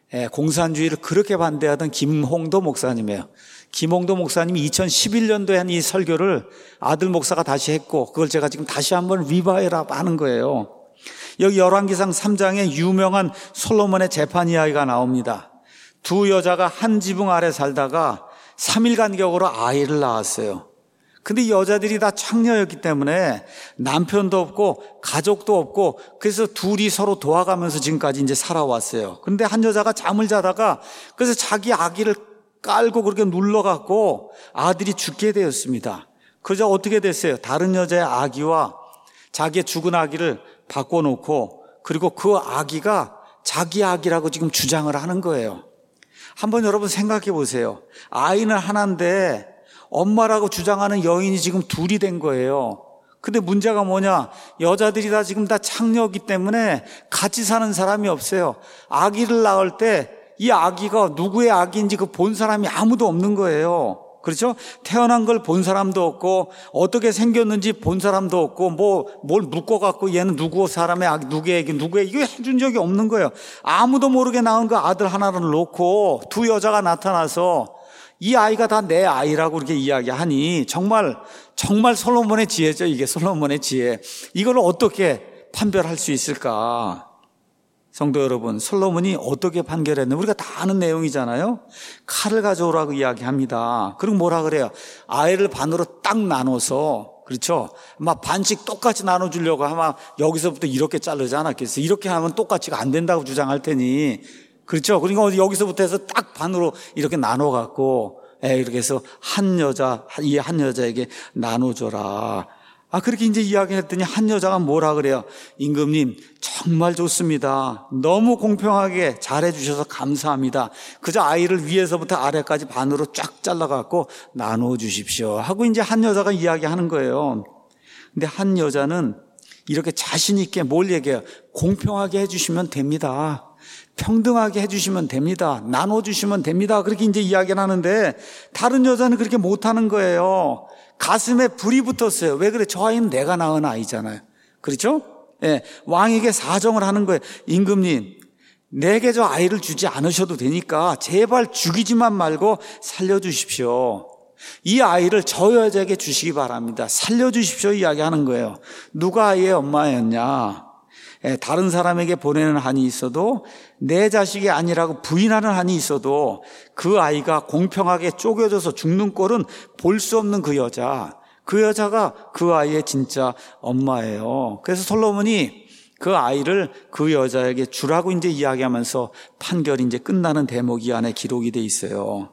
공산주의를 그렇게 반대하던 김홍도 목사님이에요. 김홍도 목사님이 이천십일 년도에 한 이 설교를 아들 목사가 다시 했고 그걸 제가 지금 다시 한번 리바이라 하는 거예요. 여기 열왕기상 삼 장에 유명한 솔로몬의 재판 이야기가 나옵니다. 두 여자가 한 지붕 아래 살다가 삼 일 간격으로 아이를 낳았어요. 근데 이 여자들이 다 창녀였기 때문에 남편도 없고 가족도 없고 그래서 둘이 서로 도와가면서 지금까지 이제 살아왔어요. 그런데 한 여자가 잠을 자다가 그래서 자기 아기를 깔고 그렇게 눌러갖고 아들이 죽게 되었습니다. 그러자 어떻게 됐어요? 다른 여자의 아기와 자기의 죽은 아기를 바꿔놓고 그리고 그 아기가 자기 아기라고 지금 주장을 하는 거예요. 한번 여러분 생각해 보세요. 아이는 하나인데 엄마라고 주장하는 여인이 지금 둘이 된 거예요. 근데 문제가 뭐냐? 여자들이 다 지금 다 창녀이기 때문에 같이 사는 사람이 없어요. 아기를 낳을 때 이 아기가 누구의 아기인지 그 본 사람이 아무도 없는 거예요. 그렇죠? 태어난 걸 본 사람도 없고 어떻게 생겼는지 본 사람도 없고 뭐 뭘 묶어갖고 얘는 누구 사람의 아기, 누구의 아기, 누구의 이거 해준 적이 없는 거예요. 아무도 모르게 낳은 그 아들 하나를 놓고 두 여자가 나타나서 이 아이가 다 내 아이라고 이렇게 이야기하니 정말 정말 솔로몬의 지혜죠. 이게 솔로몬의 지혜. 이걸 어떻게 판별할 수 있을까? 성도 여러분, 솔로몬이 어떻게 판결했는지 우리가 다 아는 내용이잖아요. 칼을 가져오라고 이야기합니다. 그리고 뭐라 그래요? 아이를 반으로 딱 나눠서, 그렇죠? 막 반씩 똑같이 나눠주려고 아마 여기서부터 이렇게 자르지 않았겠어요? 이렇게 하면 똑같이가 안 된다고 주장할 테니, 그렇죠? 그러니까 여기서부터 해서 딱 반으로 이렇게 나눠갖고, 에, 이렇게 해서 한 여자, 이 한 여자에게 나눠줘라. 아, 그렇게 이제 이야기했더니 한 여자가 뭐라 그래요? 임금님, 정말 좋습니다. 너무 공평하게 잘해주셔서 감사합니다. 그저 아이를 위에서부터 아래까지 반으로 쫙 잘라갖고 나눠주십시오 하고 이제 한 여자가 이야기하는 거예요. 근데 한 여자는 이렇게 자신 있게 뭘 얘기해요? 공평하게 해주시면 됩니다. 평등하게 해주시면 됩니다. 나눠주시면 됩니다. 그렇게 이제 이야기를 하는데 다른 여자는 그렇게 못하는 거예요. 가슴에 불이 붙었어요. 왜 그래? 저 아이는 내가 낳은 아이잖아요. 그렇죠? 예, 왕에게 사정을 하는 거예요. 임금님, 내게 저 아이를 주지 않으셔도 되니까 제발 죽이지만 말고 살려주십시오. 이 아이를 저 여자에게 주시기 바랍니다. 살려주십시오 이야기하는 거예요. 누가 아이의 엄마였냐? 예, 다른 사람에게 보내는 한이 있어도 내 자식이 아니라고 부인하는 한이 있어도 그 아이가 공평하게 쪼개져서 죽는 꼴은 볼 수 없는 그 여자, 그 여자가 그 아이의 진짜 엄마예요. 그래서 솔로몬이 그 아이를 그 여자에게 주라고 이제 이야기하면서 판결이 이제 끝나는 대목이 안에 기록이 돼 있어요.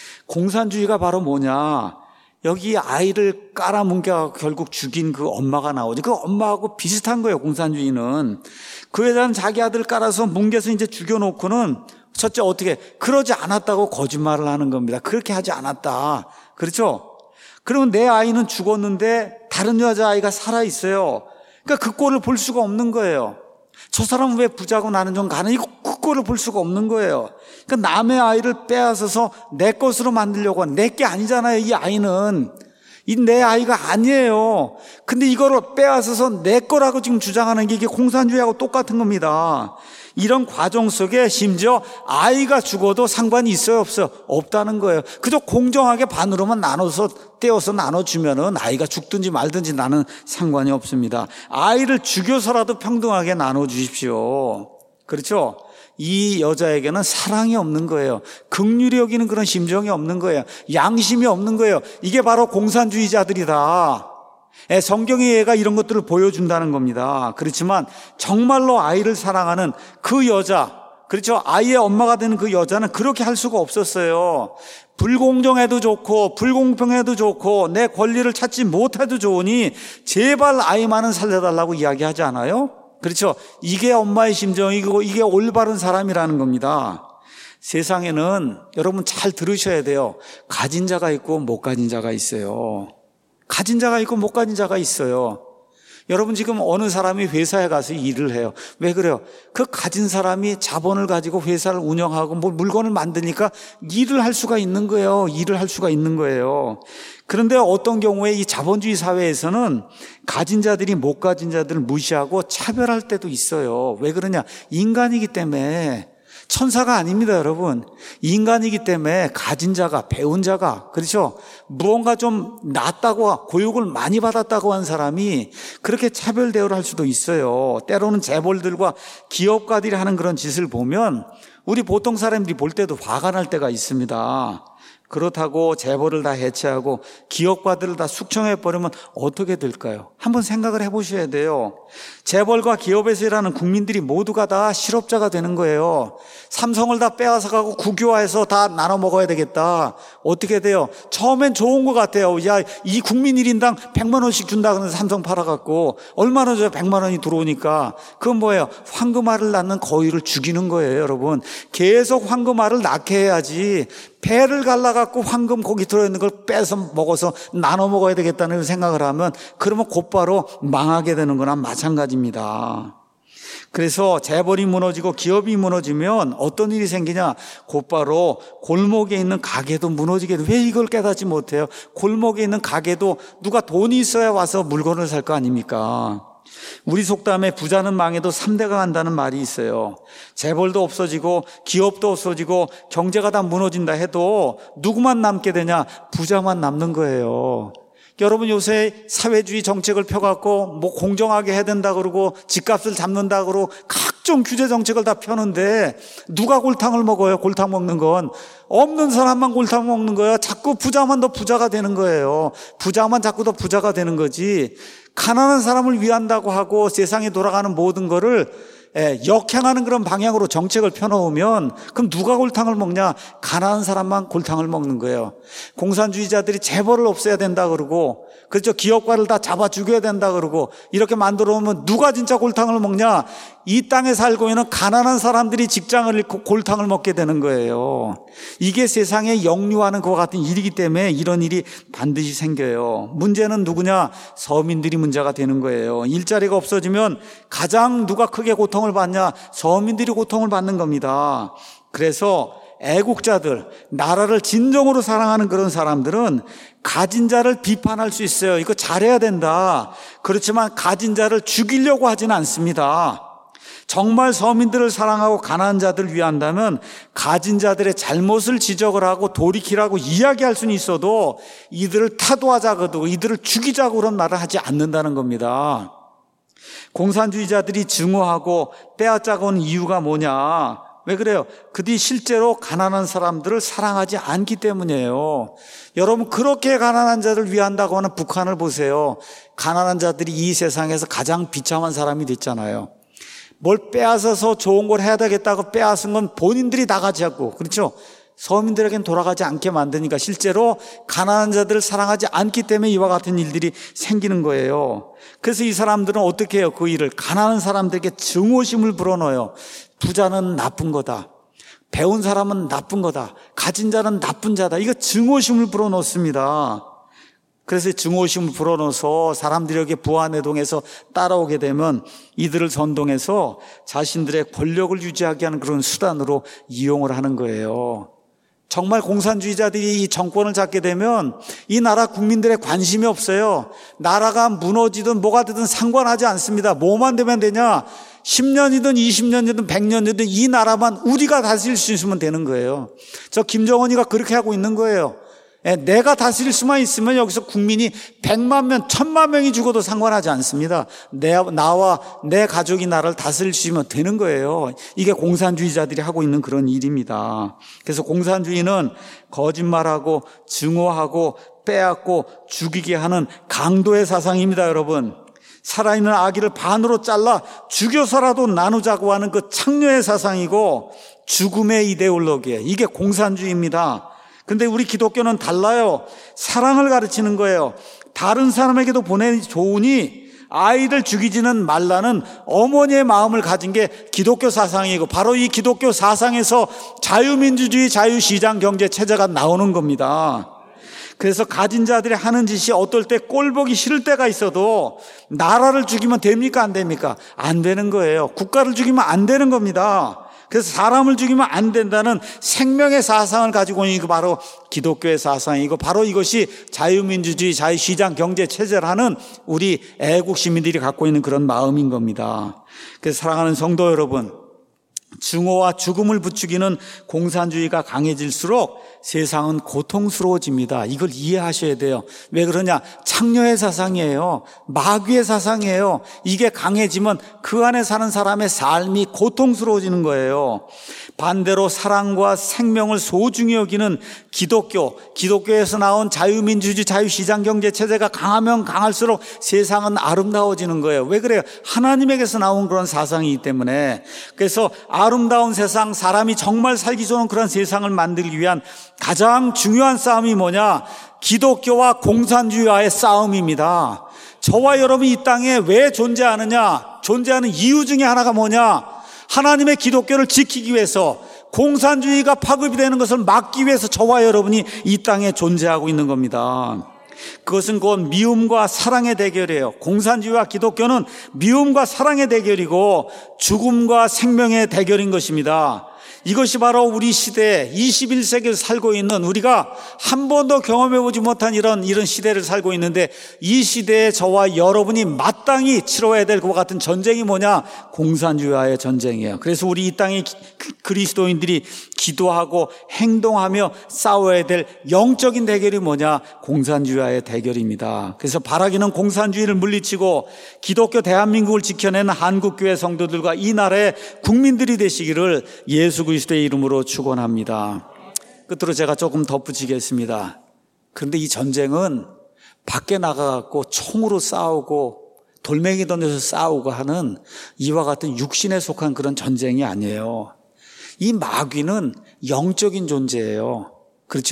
공산주의가 바로 뭐냐? 여기 아이를 깔아뭉겨 결국 죽인 그 엄마가 나오죠. 그 엄마하고 비슷한 거예요, 공산주의는. 그 여자는 자기 아들 깔아서 뭉개서 이제 죽여놓고는 첫째 어떻게, 그러지 않았다고 거짓말을 하는 겁니다. 그렇게 하지 않았다. 그렇죠? 그러면 내 아이는 죽었는데 다른 여자아이가 살아있어요. 그러니까 그 꼴을 볼 수가 없는 거예요. 저 사람은 왜 부자고 나는 좀 가는, 이거 그 꼴을 볼 수가 없는 거예요. 그러니까 남의 아이를 빼앗아서 내 것으로 만들려고 하는, 내 게 아니잖아요. 이 아이는 이 내 아이가 아니에요. 근데 이거를 빼앗아서 내 거라고 지금 주장하는 게 이게 공산주의하고 똑같은 겁니다. 이런 과정 속에 심지어 아이가 죽어도 상관이 있어요, 없어요? 없다는 거예요. 그저 공정하게 반으로만 나눠서 떼어서 나눠주면은 아이가 죽든지 말든지 나는 상관이 없습니다. 아이를 죽여서라도 평등하게 나눠주십시오. 그렇죠? 이 여자에게는 사랑이 없는 거예요. 긍휼히 여기는 그런 심정이 없는 거예요. 양심이 없는 거예요. 이게 바로 공산주의자들이다. 성경의 예가 이런 것들을 보여준다는 겁니다. 그렇지만 정말로 아이를 사랑하는 그 여자, 그렇죠? 아이의 엄마가 되는 그 여자는 그렇게 할 수가 없었어요. 불공정해도 좋고 불공평해도 좋고 내 권리를 찾지 못해도 좋으니 제발 아이만은 살려달라고 이야기하지 않아요? 그렇죠? 이게 엄마의 심정이고 이게 올바른 사람이라는 겁니다. 세상에는 여러분 잘 들으셔야 돼요. 가진 자가 있고 못 가진 자가 있어요. 가진 자가 있고 못 가진 자가 있어요. 여러분 지금 어느 사람이 회사에 가서 일을 해요. 왜 그래요? 그 가진 사람이 자본을 가지고 회사를 운영하고 뭐 물건을 만드니까 일을 할 수가 있는 거예요. 일을 할 수가 있는 거예요. 그런데 어떤 경우에 이 자본주의 사회에서는 가진 자들이 못 가진 자들을 무시하고 차별할 때도 있어요. 왜 그러냐? 인간이기 때문에. 천사가 아닙니다, 여러분. 인간이기 때문에 가진 자가, 배운 자가, 그렇죠? 무언가 좀 낫다고, 교육을 많이 받았다고 한 사람이 그렇게 차별 대우를 할 수도 있어요. 때로는 재벌들과 기업가들이 하는 그런 짓을 보면 우리 보통 사람들이 볼 때도 화가 날 때가 있습니다. 그렇다고 재벌을 다 해체하고 기업가들을 다 숙청해버리면 어떻게 될까요? 한번 생각을 해보셔야 돼요. 재벌과 기업에서 일하는 국민들이 모두가 다 실업자가 되는 거예요. 삼성을 다 빼앗아가고 국유화해서 다 나눠 먹어야 되겠다. 어떻게 돼요? 처음엔 좋은 것 같아요. 야, 이 국민 일 인당 백만 원씩 준다 그러면서 삼성 팔아갖고 얼마나 줘요? 백만 원이 들어오니까. 그건 뭐예요? 황금알을 낳는 거위를 죽이는 거예요, 여러분. 계속 황금알을 낳게 해야지. 배를 갈라갖고 황금 고기 들어있는 걸 빼서 먹어서 나눠 먹어야 되겠다는 생각을 하면 그러면 곧바로 망하게 되는 거나 마찬가지입니다. 그래서 재벌이 무너지고 기업이 무너지면 어떤 일이 생기냐? 곧바로 골목에 있는 가게도 무너지게 돼요. 왜 이걸 깨닫지 못해요? 골목에 있는 가게도 누가 돈이 있어야 와서 물건을 살 거 아닙니까? 우리 속담에 부자는 망해도 삼 대가 간다는 말이 있어요. 재벌도 없어지고 기업도 없어지고 경제가 다 무너진다 해도 누구만 남게 되냐? 부자만 남는 거예요. 여러분 요새 사회주의 정책을 펴갖고 뭐 공정하게 해야 된다 그러고 집값을 잡는다 그러고 각종 규제 정책을 다 펴는데 누가 골탕을 먹어요? 골탕 먹는 건 없는 사람만 골탕 먹는 거예요. 자꾸 부자만 더 부자가 되는 거예요. 부자만 자꾸 더 부자가 되는 거지. 가난한 사람을 위한다고 하고 세상에 돌아가는 모든 거를 예, 역행하는 그런 방향으로 정책을 펴놓으면 그럼 누가 골탕을 먹냐? 가난한 사람만 골탕을 먹는 거예요. 공산주의자들이 재벌을 없애야 된다 그러고 그렇죠. 기업가를 다 잡아 죽여야 된다 그러고 이렇게 만들어 놓으면 누가 진짜 골탕을 먹냐? 이 땅에 살고 있는 가난한 사람들이 직장을 잃고 골탕을 먹게 되는 거예요. 이게 세상에 역류하는 것 같은 일이기 때문에 이런 일이 반드시 생겨요. 문제는 누구냐? 서민들이 문제가 되는 거예요. 일자리가 없어지면 가장 누가 크게 고통을 받냐? 서민들이 고통을 받는 겁니다. 그래서 애국자들, 나라를 진정으로 사랑하는 그런 사람들은 가진 자를 비판할 수 있어요. 이거 잘해야 된다. 그렇지만 가진 자를 죽이려고 하지는 않습니다. 정말 서민들을 사랑하고 가난한 자들을 위한다면 가진 자들의 잘못을 지적을 하고 돌이키라고 이야기할 수는 있어도 이들을 타도하자고도 이들을 죽이자고 그런 말을 하지 않는다는 겁니다. 공산주의자들이 증오하고 빼앗자고 하는 이유가 뭐냐? 왜 그래요? 그들이 실제로 가난한 사람들을 사랑하지 않기 때문이에요. 여러분, 그렇게 가난한 자를 위한다고 하는 북한을 보세요. 가난한 자들이 이 세상에서 가장 비참한 사람이 됐잖아요. 뭘 빼앗아서 좋은 걸 해야 되겠다고 빼앗은 건 본인들이 나가지 않고, 그렇죠? 서민들에겐 돌아가지 않게 만드니까 실제로 가난한 자들을 사랑하지 않기 때문에 이와 같은 일들이 생기는 거예요. 그래서 이 사람들은 어떻게 해요? 그 일을 가난한 사람들에게 증오심을 불어넣어요. 부자는 나쁜 거다. 배운 사람은 나쁜 거다. 가진 자는 나쁜 자다. 이거 증오심을 불어넣습니다. 그래서 증오심을 불어넣어서 사람들이 여기 부안해동에서 따라오게 되면 이들을 선동해서 자신들의 권력을 유지하게 하는 그런 수단으로 이용을 하는 거예요. 정말 공산주의자들이 이 정권을 잡게 되면 이 나라 국민들의 관심이 없어요. 나라가 무너지든 뭐가 되든 상관하지 않습니다. 뭐만 되면 되냐? 십 년이든 이십 년이든 백 년이든 이 나라만 우리가 다스릴 수 있으면 되는 거예요. 저 김정은이가 그렇게 하고 있는 거예요. 내가 다스릴 수만 있으면 여기서 국민이 백만 명, 천만 명이 죽어도 상관하지 않습니다. 내, 나와 내 가족이 나를 다스릴 수 있으면 되는 거예요. 이게 공산주의자들이 하고 있는 그런 일입니다. 그래서 공산주의는 거짓말하고 증오하고 빼앗고 죽이게 하는 강도의 사상입니다, 여러분. 살아있는 아기를 반으로 잘라 죽여서라도 나누자고 하는 그 창녀의 사상이고 죽음의 이데올로기예요. 이게 공산주의입니다. 근데 우리 기독교는 달라요. 사랑을 가르치는 거예요. 다른 사람에게도 보내니 좋으니 아이들 죽이지는 말라는 어머니의 마음을 가진 게 기독교 사상이고 바로 이 기독교 사상에서 자유민주주의, 자유시장 경제 체제가 나오는 겁니다. 그래서 가진 자들이 하는 짓이 어떨 때 꼴보기 싫을 때가 있어도 나라를 죽이면 됩니까? 안 됩니까? 안 되는 거예요. 국가를 죽이면 안 되는 겁니다. 그래서 사람을 죽이면 안 된다는 생명의 사상을 가지고 있는 게 바로 기독교의 사상이고 바로 이것이 자유민주주의, 자유시장 경제 체제라는 우리 애국 시민들이 갖고 있는 그런 마음인 겁니다. 그래서 사랑하는 성도 여러분, 증오와 죽음을 부추기는 공산주의가 강해질수록 세상은 고통스러워집니다. 이걸 이해하셔야 돼요. 왜 그러냐? 창녀의 사상이에요. 마귀의 사상이에요. 이게 강해지면 그 안에 사는 사람의 삶이 고통스러워지는 거예요. 반대로 사랑과 생명을 소중히 여기는 기독교, 기독교에서 나온 자유민주주의, 자유시장 경제 체제가 강하면 강할수록 세상은 아름다워지는 거예요. 왜 그래요? 하나님에게서 나온 그런 사상이기 때문에. 그래서 아름다운 세상, 사람이 정말 살기 좋은 그런 세상을 만들기 위한 가장 중요한 싸움이 뭐냐? 기독교와 공산주의와의 싸움입니다. 저와 여러분이 이 땅에 왜 존재하느냐? 존재하는 이유 중에 하나가 뭐냐? 하나님의 기독교를 지키기 위해서, 공산주의가 파급이 되는 것을 막기 위해서 저와 여러분이 이 땅에 존재하고 있는 겁니다. 그것은 곧 미움과 사랑의 대결이에요. 공산주의와 기독교는 미움과 사랑의 대결이고 죽음과 생명의 대결인 것입니다. 이것이 바로 우리 시대 이십일 세기를 살고 있는, 우리가 한 번도 경험해보지 못한 이런 이런 시대를 살고 있는데, 이 시대에 저와 여러분이 마땅히 치러야 될 것 같은 전쟁이 뭐냐? 공산주의와의 전쟁이에요. 그래서 우리 이 땅의 그리스도인들이 기도하고 행동하며 싸워야 될 영적인 대결이 뭐냐? 공산주의와의 대결입니다. 그래서 바라기는 공산주의를 물리치고 기독교 대한민국을 지켜내는 한국교회 성도들과 이 나라의 국민들이 되시기를 예수 그리스도의 이름으로 축원합니다. 끝으로 제가 조금 덧붙이겠습니다. 그런데 이 전쟁은 밖에 나가갖고 총으로 싸우고 돌멩이 던져서 싸우고 하는 이와 같은 육신에 속한 그런 전쟁이 아니에요. 이 마귀는 영적인 존재예요. 그렇죠?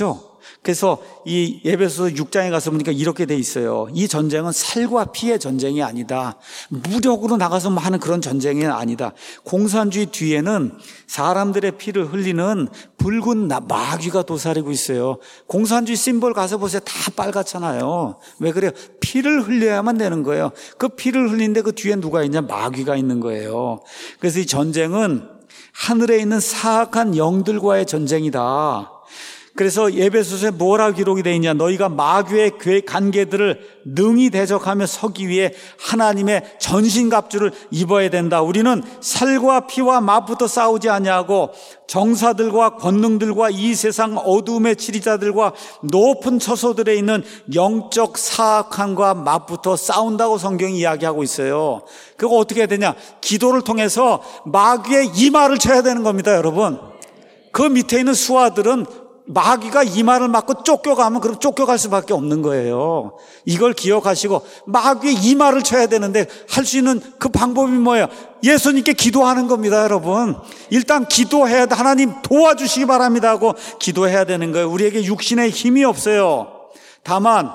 그래서 이 에베소서 육 장에 가서 보니까 이렇게 돼 있어요. 이 전쟁은 살과 피의 전쟁이 아니다. 무력으로 나가서 뭐 하는 그런 전쟁이 아니다. 공산주의 뒤에는 사람들의 피를 흘리는 붉은 마귀가 도사리고 있어요. 공산주의 심볼 가서 보세요. 다 빨갛잖아요. 왜 그래요? 피를 흘려야만 되는 거예요. 그 피를 흘리는데 그 뒤에 누가 있냐? 마귀가 있는 거예요. 그래서 이 전쟁은 하늘에 있는 사악한 영들과의 전쟁이다. 그래서 에베소서에 뭐라고 기록이 되어 있냐? 너희가 마귀의 관계들을 능히 대적하며 서기 위해 하나님의 전신갑주를 입어야 된다. 우리는 살과 피와 맞부터 싸우지 아니하고 정사들과 권능들과 이 세상 어두움의 지리자들과 높은 처소들에 있는 영적 사악함과 맞부터 싸운다고 성경이 이야기하고 있어요. 그거 어떻게 해야 되냐? 기도를 통해서 마귀의 이마를 쳐야 되는 겁니다, 여러분. 그 밑에 있는 수하들은 마귀가 이마를 맞고 쫓겨가면 그럼 쫓겨갈 수밖에 없는 거예요. 이걸 기억하시고 마귀의 이마를 쳐야 되는데 할 수 있는 그 방법이 뭐예요? 예수님께 기도하는 겁니다, 여러분. 일단 기도해야 돼. 하나님 도와주시기 바랍니다 하고 기도해야 되는 거예요. 우리에게 육신의 힘이 없어요. 다만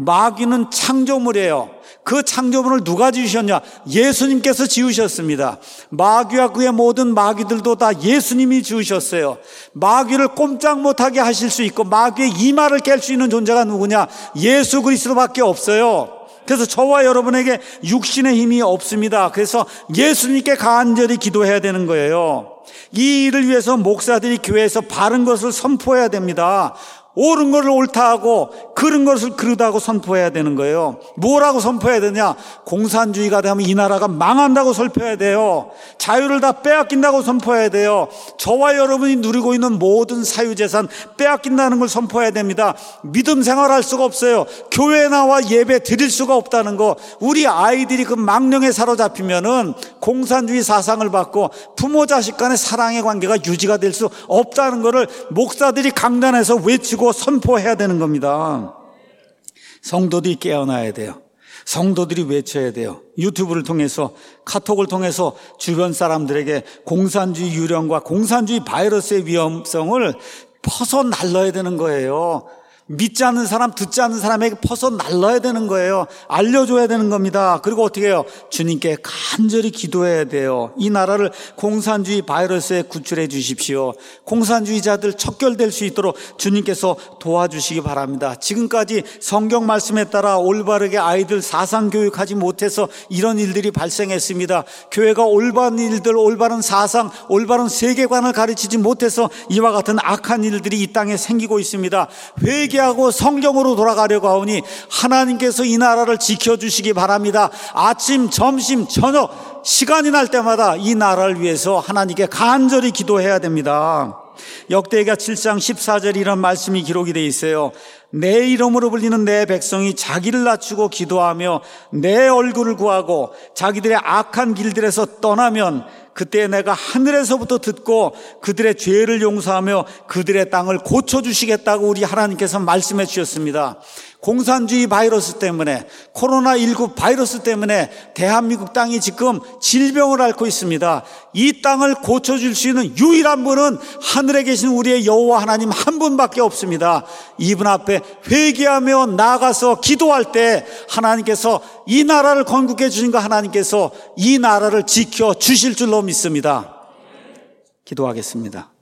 마귀는 창조물이에요. 그 창조물을 누가 지으셨냐? 예수님께서 지으셨습니다. 마귀와 그의 모든 마귀들도 다 예수님이 지으셨어요. 마귀를 꼼짝 못하게 하실 수 있고 마귀의 이마를 깰 수 있는 존재가 누구냐? 예수 그리스도밖에 없어요. 그래서 저와 여러분에게 육신의 힘이 없습니다. 그래서 예수님께 간절히 기도해야 되는 거예요. 이 일을 위해서 목사들이 교회에서 바른 것을 선포해야 됩니다. 옳은 것을 옳다 하고 그른 것을 그르다고 선포해야 되는 거예요. 뭐라고 선포해야 되냐? 공산주의가 되면 이 나라가 망한다고 선포해야 돼요. 자유를 다 빼앗긴다고 선포해야 돼요. 저와 여러분이 누리고 있는 모든 사유재산 빼앗긴다는 걸 선포해야 됩니다. 믿음 생활할 수가 없어요. 교회 나와 예배 드릴 수가 없다는 거. 우리 아이들이 그 망령에 사로잡히면은 공산주의 사상을 받고 부모 자식 간의 사랑의 관계가 유지가 될 수 없다는 거를 목사들이 강단에서 외치고 선포해야 되는 겁니다. 성도들이 깨어나야 돼요. 성도들이 외쳐야 돼요. 유튜브를 통해서, 카톡을 통해서 주변 사람들에게 공산주의 유령과 공산주의 바이러스의 위험성을 퍼서 날라야 되는 거예요. 믿지 않는 사람, 듣지 않는 사람에게 퍼서 날라야 되는 거예요. 알려줘야 되는 겁니다. 그리고 어떻게 해요? 주님께 간절히 기도해야 돼요. 이 나라를 공산주의 바이러스에 구출해 주십시오. 공산주의자들 척결될 수 있도록 주님께서 도와주시기 바랍니다. 지금까지 성경 말씀에 따라 올바르게 아이들 사상교육하지 못해서 이런 일들이 발생했습니다. 교회가 올바른 일들, 올바른 사상, 올바른 세계관을 가르치지 못해서 이와 같은 악한 일들이 이 땅에 생기고 있습니다. 회개 하고 성경으로 돌아가려고 하오니 하나님께서 이 나라를 지켜주시기 바랍니다. 아침, 점심, 저녁 시간이 날 때마다 이 나라를 위해서 하나님께 간절히 기도해야 됩니다. 역대기가 칠 장 십사 절 이런 말씀이 기록이 되어 있어요. 내 이름으로 불리는 내 백성이 자기를 낮추고 기도하며 내 얼굴을 구하고 자기들의 악한 길들에서 떠나면 그때 내가 하늘에서부터 듣고 그들의 죄를 용서하며 그들의 땅을 고쳐주시겠다고 우리 하나님께서 말씀해 주셨습니다. 공산주의 바이러스 때문에, 코로나십구 바이러스 때문에 대한민국 땅이 지금 질병을 앓고 있습니다. 이 땅을 고쳐줄 수 있는 유일한 분은 하늘에 계신 우리의 여호와 하나님 한 분밖에 없습니다. 이분 앞에 회개하며 나아가서 기도할 때 하나님께서 이 나라를 건국해 주신 거 하나님께서 이 나라를 지켜주실 줄로 믿습니다. 기도하겠습니다.